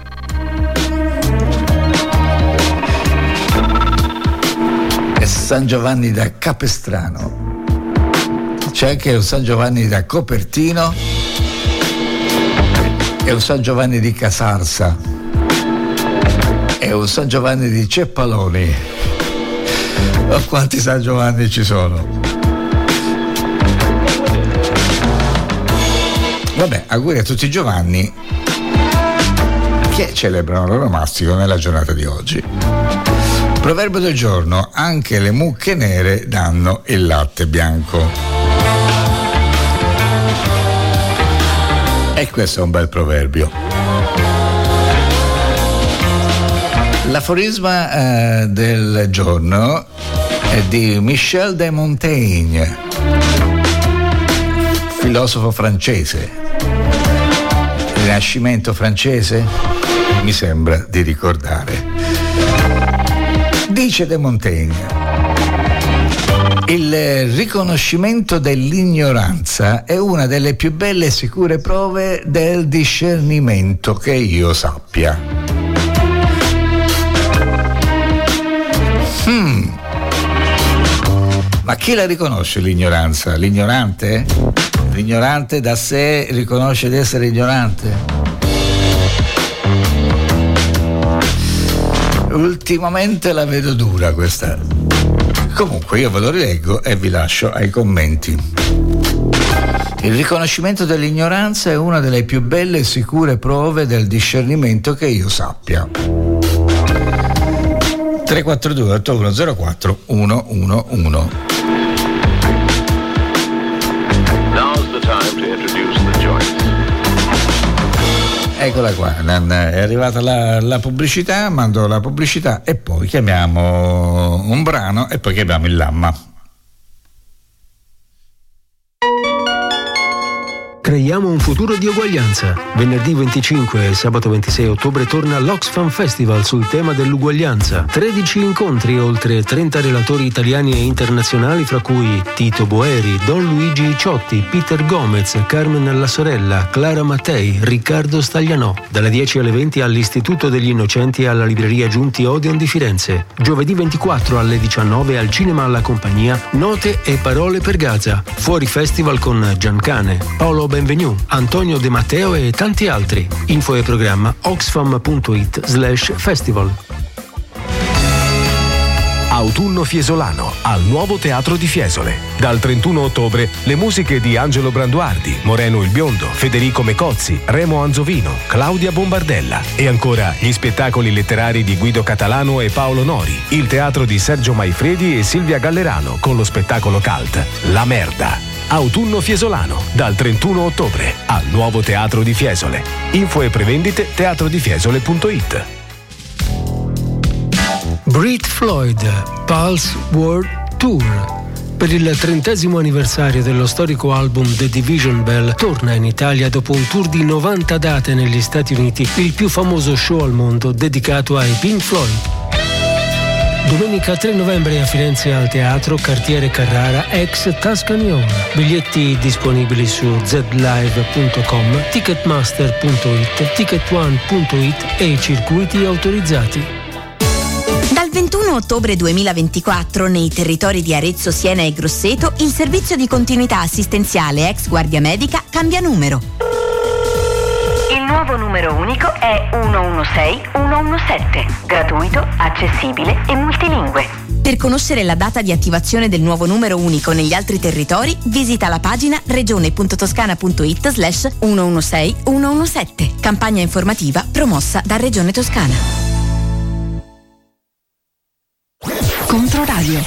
Speaker 4: È San Giovanni da Capestrano. C'è anche un San Giovanni da Copertino e un San Giovanni di Casarsa e un San Giovanni di Ceppaloni. Oh, quanti San Giovanni ci sono! Vabbè, auguri a tutti i Giovanni che celebrano l'onomastico nella giornata di oggi. Proverbio del giorno: anche le mucche nere danno il latte bianco. E questo è un bel proverbio. L'aforisma eh, del giorno è di Michel de Montaigne, filosofo francese. Rinascimento francese, mi sembra di ricordare. Dice de Montaigne: il riconoscimento dell'ignoranza è una delle più belle e sicure prove del discernimento che io sappia. Hmm. Ma chi la riconosce l'ignoranza? L'ignorante? L'ignorante da sé riconosce di essere ignorante? Ultimamente la vedo dura questa. Comunque io ve lo rileggo e vi lascio ai commenti. Il riconoscimento dell'ignoranza è una delle più belle e sicure prove del discernimento che io sappia. tre quattro due otto uno zero quattro uno uno uno.
Speaker 11: Now's the time to introduce the joint.
Speaker 4: Eccola qua, è arrivata la, la pubblicità, mando la pubblicità e poi chiamiamo un brano e poi chiamiamo il Lamma.
Speaker 2: Creiamo un futuro di uguaglianza. Venerdì venticinque e sabato ventisei ottobre torna l'Oxfam Festival sul tema dell'uguaglianza. tredici incontri, oltre trenta relatori italiani e internazionali, fra cui Tito Boeri, Don Luigi Ciotti, Peter Gomez, Carmen La Sorella, Clara Mattei, Riccardo Staglianò. Dalle dieci alle venti all'Istituto degli Innocenti e alla libreria Giunti Odeon di Firenze. Giovedì ventiquattro alle diciannove al Cinema alla Compagnia, Note e parole per Gaza. Fuori Festival con Giancane, Paolo Benvenu, Antonio De Matteo e tanti altri. Info e programma oxfam punto it slash festival.
Speaker 1: Autunno Fiesolano al Nuovo Teatro di Fiesole. Dal trentuno ottobre le musiche di Angelo Branduardi, Moreno il Biondo, Federico Mecozzi, Remo Anzovino, Claudia Bombardella e ancora gli spettacoli letterari di Guido Catalano e Paolo Nori, il teatro di Sergio Maifredi e Silvia Gallerano con lo spettacolo cult La Merda. Autunno Fiesolano dal trentuno ottobre al Nuovo Teatro di Fiesole. Info e prevendite teatro di fiesole punto it.
Speaker 21: Brit Floyd Pulse World Tour. Per il trentesimo anniversario dello storico album The Division Bell torna in Italia dopo un tour di novanta date negli Stati Uniti, il più famoso show al mondo dedicato ai Pink Floyd. Domenica tre novembre a Firenze al Teatro Cartiere Carrara ex Tascanion. Biglietti disponibili su zlive punto com, ticketmaster punto it, ticket one punto it e i circuiti autorizzati.
Speaker 22: Dal ventuno ottobre duemilaventiquattro nei territori di Arezzo, Siena e Grosseto il servizio di continuità assistenziale ex Guardia Medica cambia numero.
Speaker 23: Il nuovo numero unico è uno uno sei uno uno sette, gratuito, accessibile e multilingue.
Speaker 22: Per conoscere la data di attivazione del nuovo numero unico negli altri territori, visita la pagina regione punto toscana punto it slash uno uno sei uno uno sette. Campagna informativa promossa da Regione Toscana. Controradio.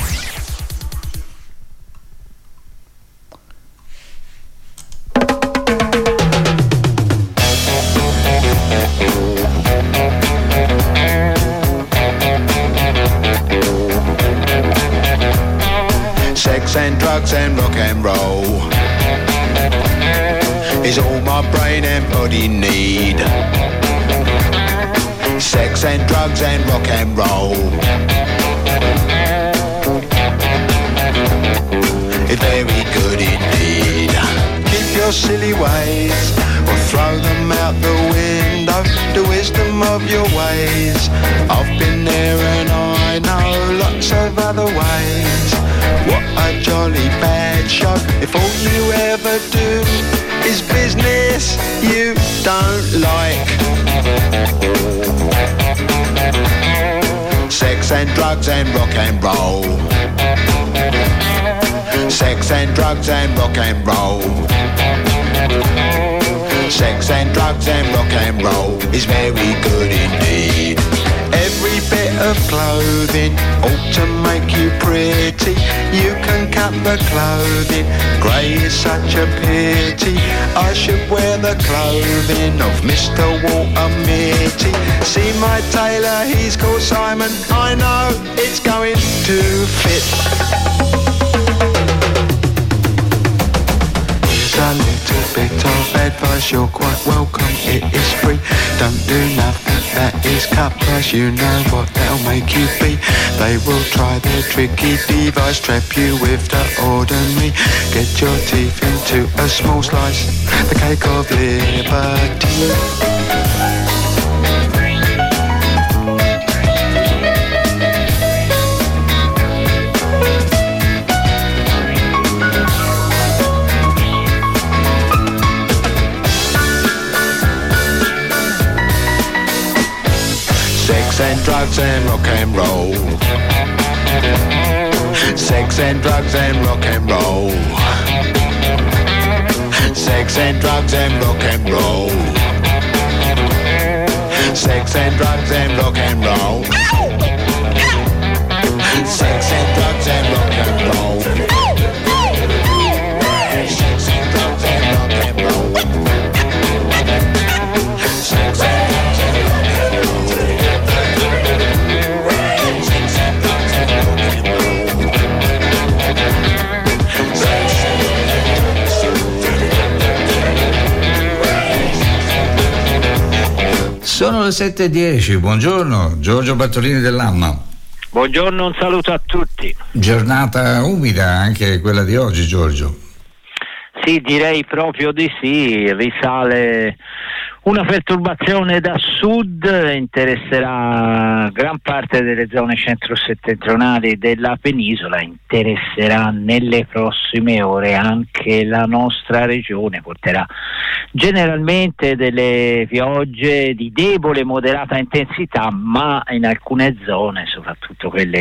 Speaker 24: Sex and drugs and rock and roll is all my brain and body need. Sex and drugs and rock and roll, it's very good indeed. Keep your silly ways or throw them out the window. The wisdom of your ways, I've been there and I know lots of other ways. What a jolly bad show if all you ever do is business you don't like. Sex and drugs and rock and roll. Sex and drugs and rock and roll. Sex and drugs and rock and roll is very good indeed. Every bit of clothing ought to make you pretty. You can cut the clothing, grey is such a pity. I should wear the clothing of Mister Walter Mitty. See my tailor, he's called Simon. I know it's going to fit. A little bit of advice, you're quite welcome, it is free. Don't do nothing that is cut price, you know what they'll make you be. They will try their tricky device, trap you with the ordinary. Get your teeth into a small slice, the cake of liberty. Sex and drugs and rock and roll. Sex and drugs and rock and roll. Sex and drugs and rock and roll. Sex and drugs and rock and roll. Sex and drugs and rock and roll. Sex and drugs and rock and roll. Sex and
Speaker 4: Sono le sette e dieci, buongiorno, Giorgio Bartolini dell'Amma.
Speaker 25: Buongiorno, un saluto a tutti.
Speaker 4: Giornata umida anche quella di oggi, Giorgio.
Speaker 25: Sì, direi proprio di sì, risale Una perturbazione da sud interesserà gran parte delle zone centro-settentrionali della penisola, interesserà nelle prossime ore anche la nostra regione, porterà generalmente delle piogge di debole e moderata intensità, ma in alcune zone, soprattutto quelle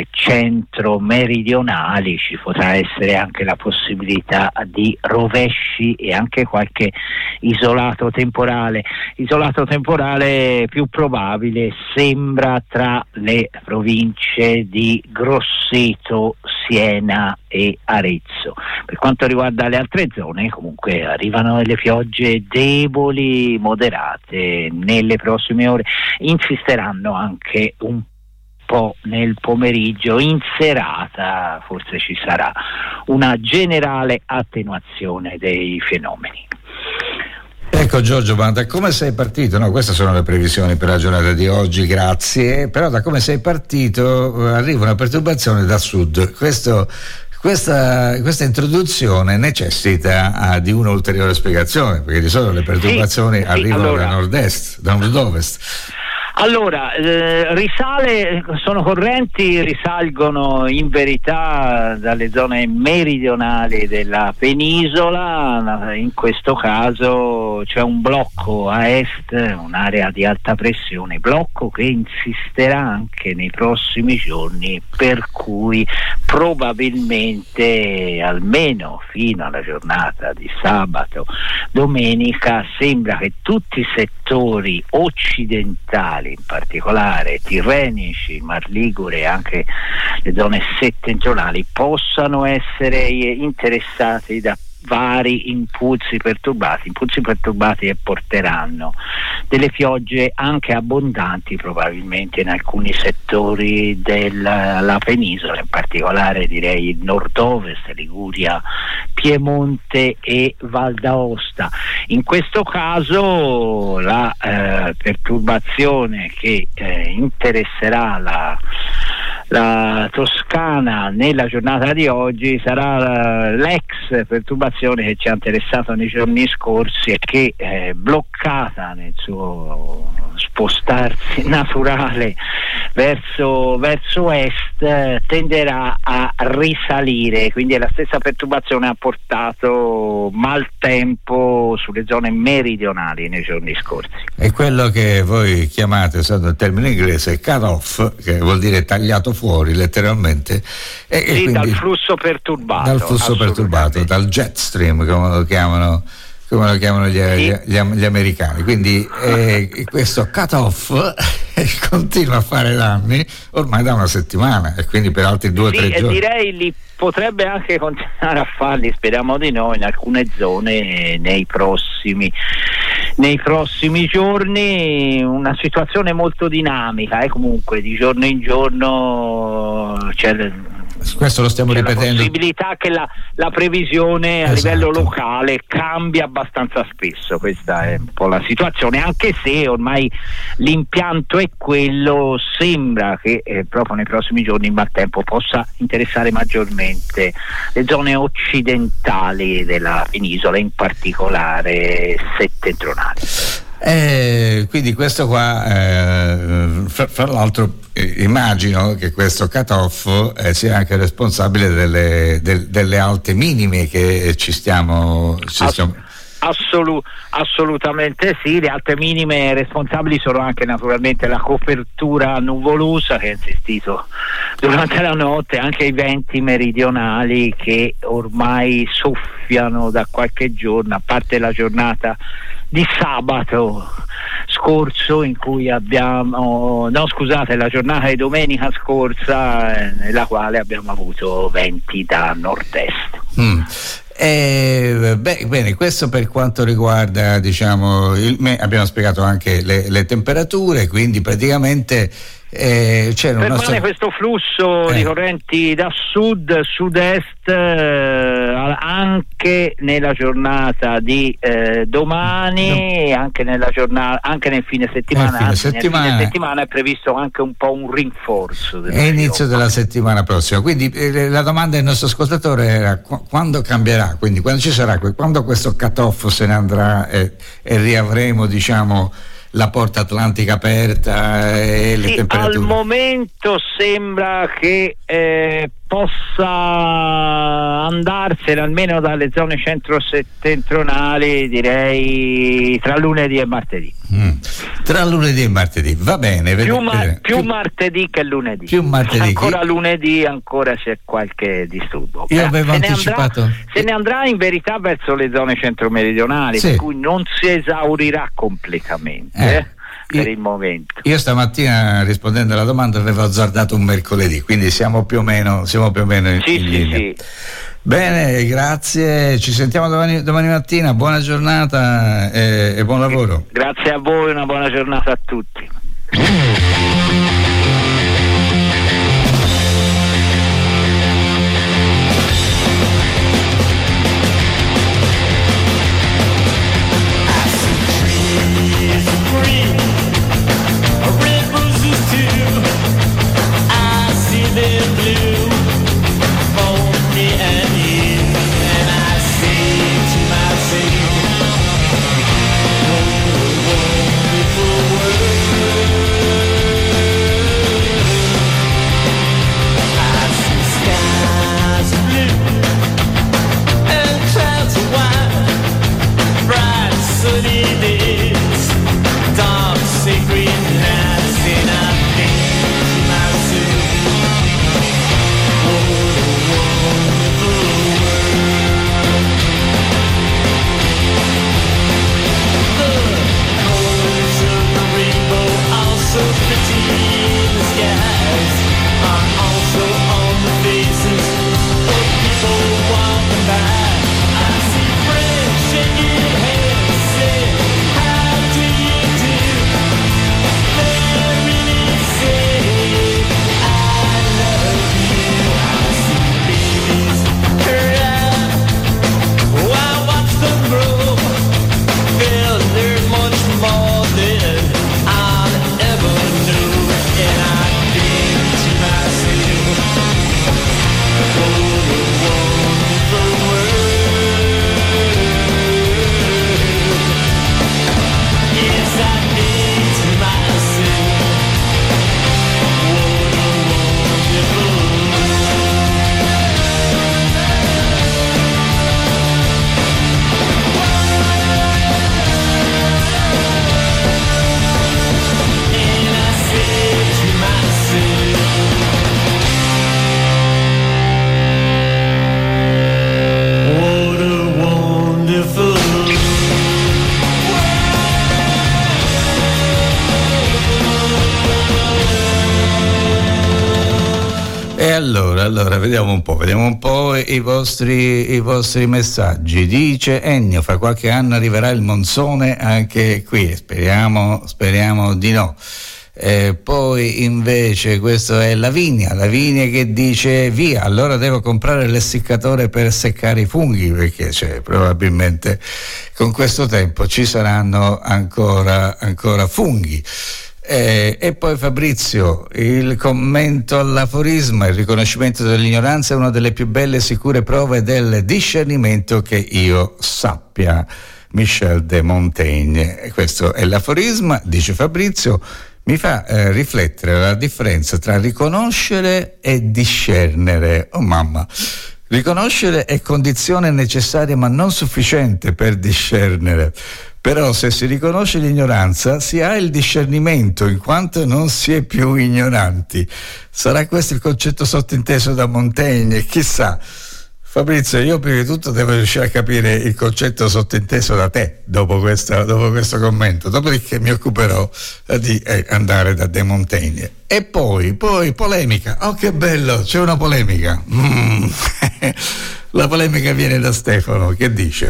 Speaker 25: centro-meridionali, ci potrà essere anche la possibilità di rovesci e anche qualche isolato temporale. Isolato temporale più probabile sembra tra le province di Grosseto, Siena e Arezzo. Per quanto riguarda le altre zone, comunque arrivano le piogge deboli, moderate nelle prossime ore, insisteranno anche un po' nel pomeriggio. In serata forse ci sarà una generale attenuazione dei fenomeni.
Speaker 4: Ecco Giorgio, ma da come sei partito? No, queste sono le previsioni per la giornata di oggi, grazie. Però da come sei partito arriva una perturbazione da sud. Questo, questa, questa introduzione necessita ah, di un'ulteriore spiegazione, perché di solito le perturbazioni sì, arrivano sì, allora, da nord-est, da nord-ovest.
Speaker 25: Allora, eh, risale, sono correnti, risalgono in verità dalle zone meridionali della penisola. In questo caso c'è un blocco a est, un'area di alta pressione, blocco che insisterà anche nei prossimi giorni, per cui probabilmente almeno fino alla giornata di sabato, domenica, sembra che tutti i settori occidentali, in particolare tirrenici, Mar Ligure e anche le zone settentrionali, possano essere interessati da vari impulsi perturbati, impulsi perturbati che porteranno delle piogge anche abbondanti probabilmente in alcuni settori della penisola, in particolare direi il nord-ovest, Liguria, Piemonte e Val d'Aosta. In questo caso la eh, perturbazione che eh, interesserà la la Toscana nella giornata di oggi sarà l'ex perturbazione che ci ha interessato nei giorni scorsi e che eh, bloccata nel suo spostarsi naturale verso, verso est eh, tenderà a risalire, quindi è la stessa perturbazione ha portato maltempo sulle zone meridionali nei giorni scorsi.
Speaker 4: È quello che voi chiamate, usando il termine inglese, cut off, che vuol dire tagliato fuori letteralmente, e,
Speaker 25: sì,
Speaker 4: e quindi,
Speaker 25: dal flusso perturbato,
Speaker 4: dal flusso perturbato, dal jet stream, come lo chiamano, come lo chiamano gli, sì. gli, gli americani. Quindi eh, questo cut off continua a fare danni ormai da una settimana e quindi per altri due o
Speaker 25: sì,
Speaker 4: tre
Speaker 25: e
Speaker 4: giorni.
Speaker 25: Direi li potrebbe anche continuare a farli, speriamo di no, in alcune zone nei prossimi nei prossimi giorni. Una situazione molto dinamica, eh, comunque di giorno in giorno c'è
Speaker 4: questo lo stiamo
Speaker 25: c'è
Speaker 4: ripetendo.
Speaker 25: La possibilità che la, la previsione a
Speaker 4: esatto.
Speaker 25: livello locale cambia abbastanza spesso, questa è un po' la situazione, anche se ormai l'impianto è quello, sembra che eh, proprio nei prossimi giorni il maltempo possa interessare maggiormente le zone occidentali della penisola, in particolare settentrionali.
Speaker 4: Eh, quindi questo qua eh, fra, fra l'altro eh, immagino che questo cut-off eh, sia anche responsabile delle, del, delle alte minime che ci stiamo, ci stiamo...
Speaker 25: Assolu- assolutamente sì, le alte minime responsabili sono anche naturalmente la copertura nuvolosa che ha insistito durante la notte, anche i venti meridionali che ormai soffiano da qualche giorno, a parte la giornata di sabato scorso in cui abbiamo no scusate la giornata di domenica scorsa eh, nella quale abbiamo avuto venti da nord-est.
Speaker 4: mm. Eh, beh, bene, questo per quanto riguarda, diciamo, il, me, abbiamo spiegato anche le, le temperature, quindi praticamente Eh, c'era
Speaker 25: Permane
Speaker 4: nostro...
Speaker 25: questo flusso
Speaker 4: eh.
Speaker 25: di correnti da sud, sud-est eh, anche nella giornata di eh, domani, no. anche nella giornata, anche nel fine settimana,
Speaker 4: eh, fine
Speaker 25: anzi,
Speaker 4: settimana.
Speaker 25: nel fine settimana è previsto anche un po' un rinforzo.
Speaker 4: È inizio della settimana prossima, quindi eh, la domanda del nostro ascoltatore era qu- quando cambierà, quindi quando ci sarà, quando questo cut-off se ne andrà e, e riavremo, diciamo, la porta atlantica aperta e le
Speaker 25: sì,
Speaker 4: temperature.
Speaker 25: Al momento sembra che eh, possa andarsene almeno dalle zone centro-settentrionali, direi tra lunedì e martedì.
Speaker 4: Mm. Tra lunedì e martedì, va bene.
Speaker 25: Più, ma-
Speaker 4: più,
Speaker 25: più martedì che lunedì.
Speaker 4: Più martedì.
Speaker 25: Ancora lunedì ancora c'è qualche disturbo.
Speaker 4: Io avevo
Speaker 25: se
Speaker 4: anticipato.
Speaker 25: Ne andrà, se ne andrà in verità verso le zone centro-meridionali,
Speaker 4: sì.
Speaker 25: per cui non si esaurirà completamente.
Speaker 4: Eh.
Speaker 25: Eh. Per
Speaker 4: Io,
Speaker 25: il momento.
Speaker 4: Io stamattina, rispondendo alla domanda, avevo azzardato un mercoledì, quindi siamo più o meno, siamo più o meno in,
Speaker 25: sì,
Speaker 4: in
Speaker 25: sì,
Speaker 4: linea.
Speaker 25: Sì.
Speaker 4: Bene, grazie, ci sentiamo domani, domani mattina, buona giornata e, e buon lavoro.
Speaker 25: Grazie a voi, una buona giornata a tutti.
Speaker 4: Allora, allora, vediamo un po', vediamo un po' i vostri, i vostri messaggi. Dice Ennio, fra qualche anno arriverà il monsone anche qui, speriamo, speriamo di no. Eh, poi invece questo è Lavinia, Lavinia che dice via, allora devo comprare l'essiccatore per seccare i funghi, perché cioè, probabilmente con questo tempo ci saranno ancora, ancora funghi. Eh, e poi Fabrizio, il commento all'aforisma: il riconoscimento dell'ignoranza è una delle più belle e sicure prove del discernimento che io sappia. Michel de Montaigne. E questo è l'aforisma, dice Fabrizio. Mi fa eh, riflettere la differenza tra riconoscere e discernere. Oh mamma, riconoscere è condizione necessaria ma non sufficiente per discernere. Però se si riconosce l'ignoranza si ha il discernimento, in quanto non si è più ignoranti. Sarà questo il concetto sottinteso da Montaigne? Chissà. Fabrizio, io prima di tutto devo riuscire a capire il concetto sottinteso da te dopo, questa, dopo questo commento, dopodiché mi occuperò di eh, andare da De Montaigne. E poi, poi polemica. Oh, che bello, c'è una polemica. Mm. La polemica viene da Stefano che dice: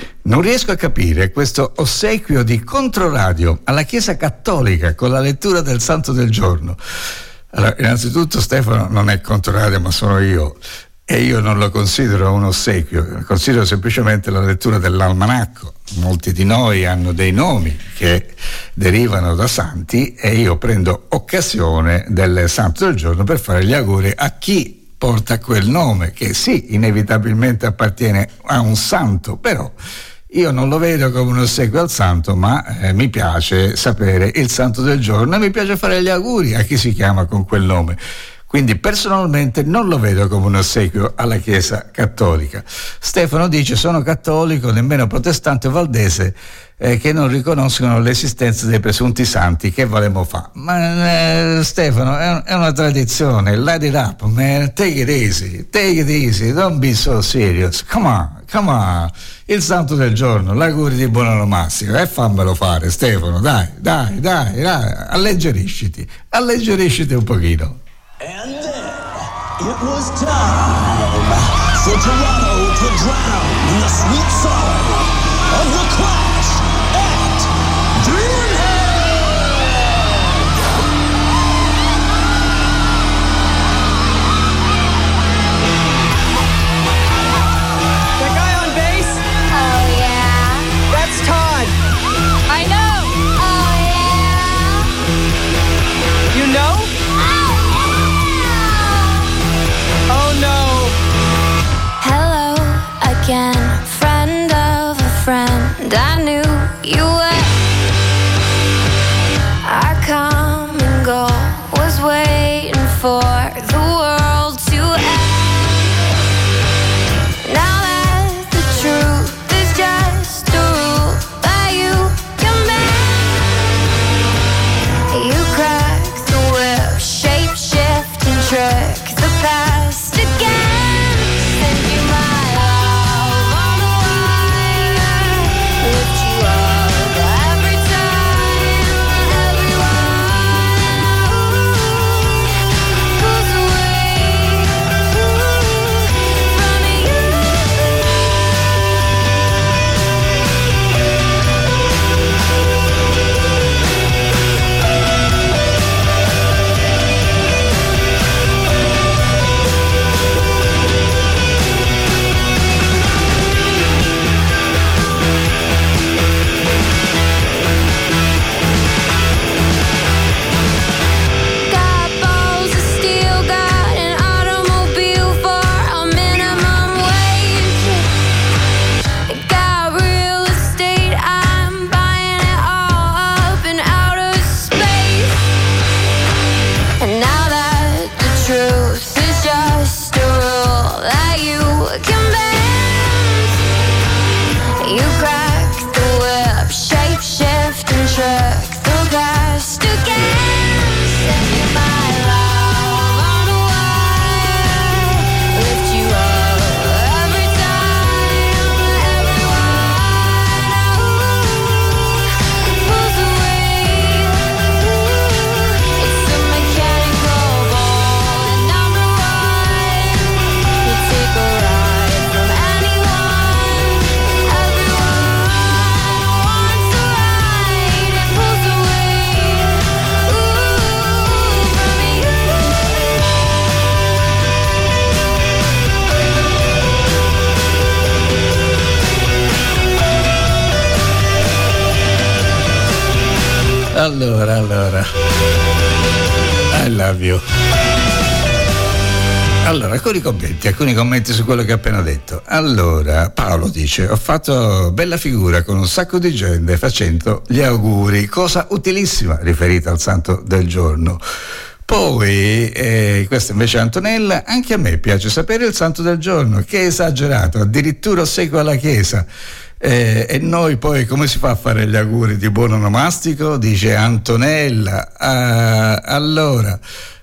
Speaker 4: Non riesco a capire questo ossequio di Controradio alla Chiesa Cattolica con la lettura del Santo del Giorno. Allora, innanzitutto Stefano non è Controradio, ma sono io, e io non lo considero un ossequio, considero semplicemente la lettura dell'almanacco. Molti di noi hanno dei nomi che derivano da santi e io prendo occasione del Santo del Giorno per fare gli auguri a chi porta quel nome, che sì, inevitabilmente appartiene a un santo, però io non lo vedo come un ossequio al santo, ma eh, mi piace sapere il Santo del Giorno e mi piace fare gli auguri a chi si chiama con quel nome. Quindi personalmente non lo vedo come un ossequio alla Chiesa Cattolica. Stefano dice: sono cattolico, nemmeno protestante o valdese, eh, che non riconoscono l'esistenza dei presunti santi. Che volemo fare? Ma eh, Stefano, è, un, è una tradizione. Light it up, man. Take it easy, take it easy, don't be so serious. Come on, come on. Il Santo del Giorno, l'auguri di buon onomastico, e fammelo fare, Stefano, dai, dai, dai, dai, alleggerisciti, alleggerisciti un pochino.
Speaker 20: And then it was time for Toronto to drown in the sweet sorrow of the Clash at Dreamhead.
Speaker 5: The guy on bass? Oh yeah. That's Todd. I know. Oh yeah. You know? Oh no.
Speaker 6: Hello again, friend of a friend. I knew you were. Our common goal was waiting for the world to end. Now that the truth is just a rule that you can bend, you crack the whip, shape shift and trick the past again. Send you my love on the wire, lift you up every time, everyone pulls away from you. Got balls of steel, got an automobile for a minimum wage. Got real estate, I'm buying it all up in outer space. And now that the truth is just a rule that you can bend, you crack the whip, shape shift and trick the past again. Send you my love on the wire, lift you up every time, everyone pulls away. It's a mechanical ball and number one. You take a ride from anyone, everyone wants a ride. It pulls away, ooh, from you.
Speaker 4: Allora, allora, I love you. Allora, alcuni commenti, alcuni commenti su quello che ho appena detto. Allora, Paolo dice: ho fatto bella figura con un sacco di gente facendo gli auguri, cosa utilissima riferita al Santo del Giorno. Poi, eh, questa invece è Antonella: anche a me piace sapere il Santo del Giorno, che esagerato, addirittura ossequio alla Chiesa. Eh, e noi poi come si fa a fare gli auguri di buon onomastico? Dice Antonella. Ah, allora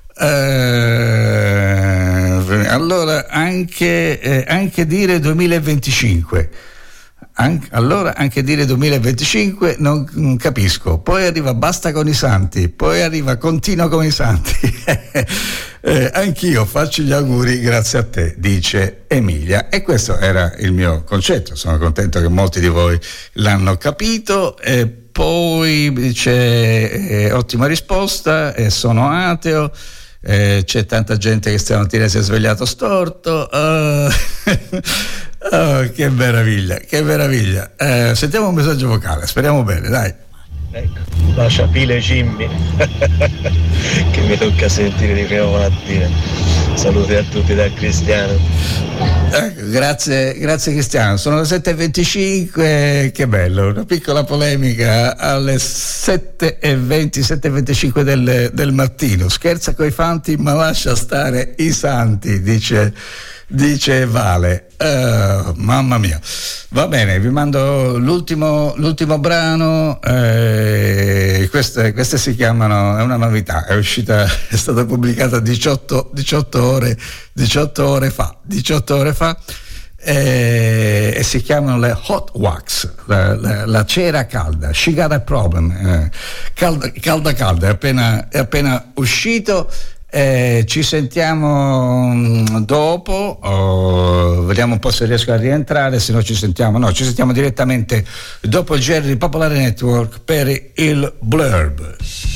Speaker 4: eh, allora anche, eh, anche dire duemilaventicinque. An- allora anche dire duemilaventicinque non, non capisco. Poi arriva basta con i santi, poi arriva continua con i santi. Eh, anch'io faccio gli auguri grazie a te, dice Emilia, e questo era il mio concetto. Sono contento che molti di voi l'hanno capito. E poi dice eh, ottima risposta, eh, sono ateo. Eh, c'è tanta gente che stamattina si è svegliato storto. Uh, oh, che meraviglia, che meraviglia. Eh, sentiamo un messaggio vocale, speriamo bene, dai.
Speaker 3: Ecco, lascia pile Jimmy che mi tocca sentire di prima mattina. Saluti a tutti da Cristiano.
Speaker 4: Ecco, grazie, grazie Cristiano. Sono le sette e venticinque, che bello, una piccola polemica alle sette e venti, sette e venticinque del, del mattino. Scherza coi fanti ma lascia stare i santi, dice, dice Vale. Uh, mamma mia, va bene, vi mando l'ultimo, l'ultimo brano. Eh, queste, queste si chiamano, è una novità, è uscita, è stata pubblicata diciotto, diciotto ore diciotto ore fa diciotto ore fa eh, e si chiamano le hot wax, la, la, la cera calda. She got a problem, eh, calda calda calda, è appena, è appena uscito. Eh, ci sentiamo dopo, oh, vediamo un po' se riesco a rientrare, se no ci sentiamo, no, ci sentiamo direttamente dopo il G R di Popolare Network per il Blurb.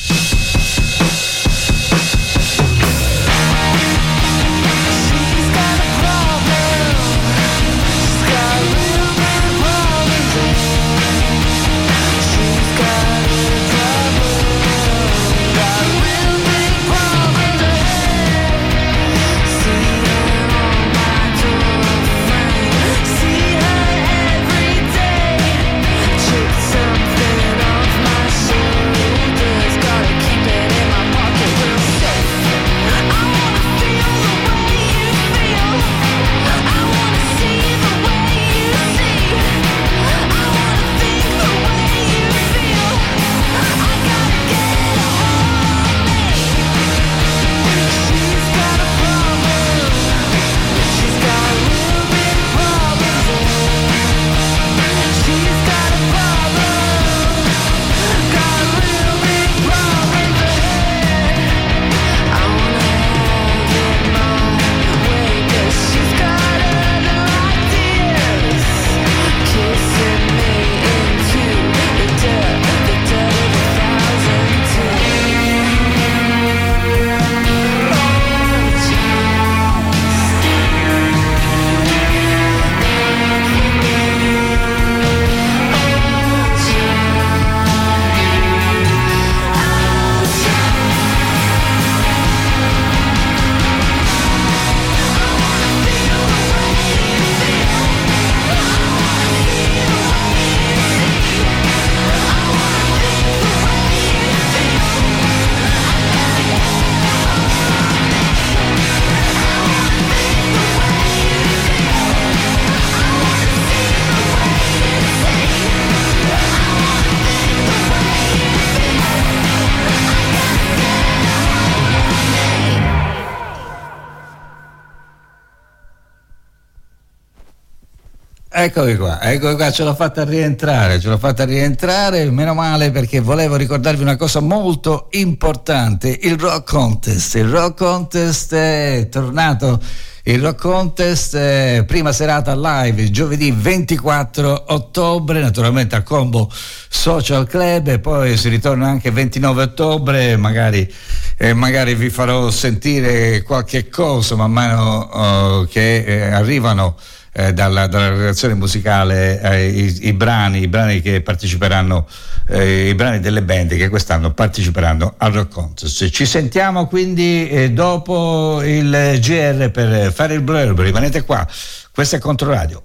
Speaker 4: Eccovi qua, eccovi qua, ce l'ho fatta rientrare, ce l'ho fatta rientrare, meno male, perché volevo ricordarvi una cosa molto importante, il Rock Contest. Il Rock Contest è tornato, il Rock Contest, eh, prima serata live, giovedì ventiquattro ottobre, naturalmente al Combo Social Club, e poi si ritorna anche ventinove ottobre, magari, eh, magari vi farò sentire qualche cosa man mano oh, che eh, arrivano Eh, dalla, dalla redazione musicale, eh, i, i brani i brani che parteciperanno, eh, i brani delle band che quest'anno parteciperanno al Rock Contest. Ci sentiamo quindi eh, dopo il G R per fare il blurb. Rimanete qua, questo è Controradio.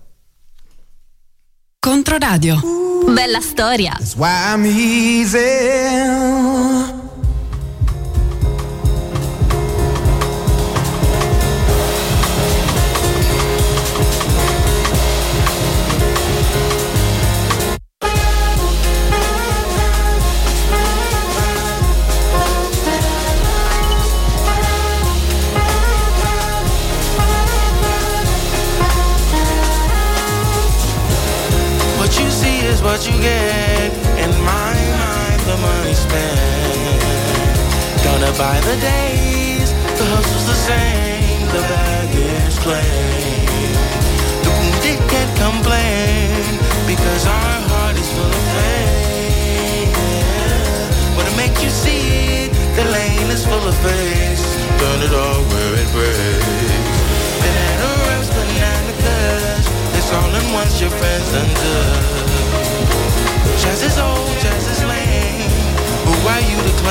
Speaker 17: Controradio. Bella storia.
Speaker 15: That's why I'm easy.
Speaker 7: What you get, in my mind the money spent. Gonna buy the days
Speaker 20: The hustle's the same, the bag is plain. The wounded can't complain because our heart is full of pain. Wanna make you see it, the lane is full of face. Burn it all where it breaks. Banana wraps, banana cuts. It's all in once your friends undone. Jazz is old, jazz is lame. But why you decline?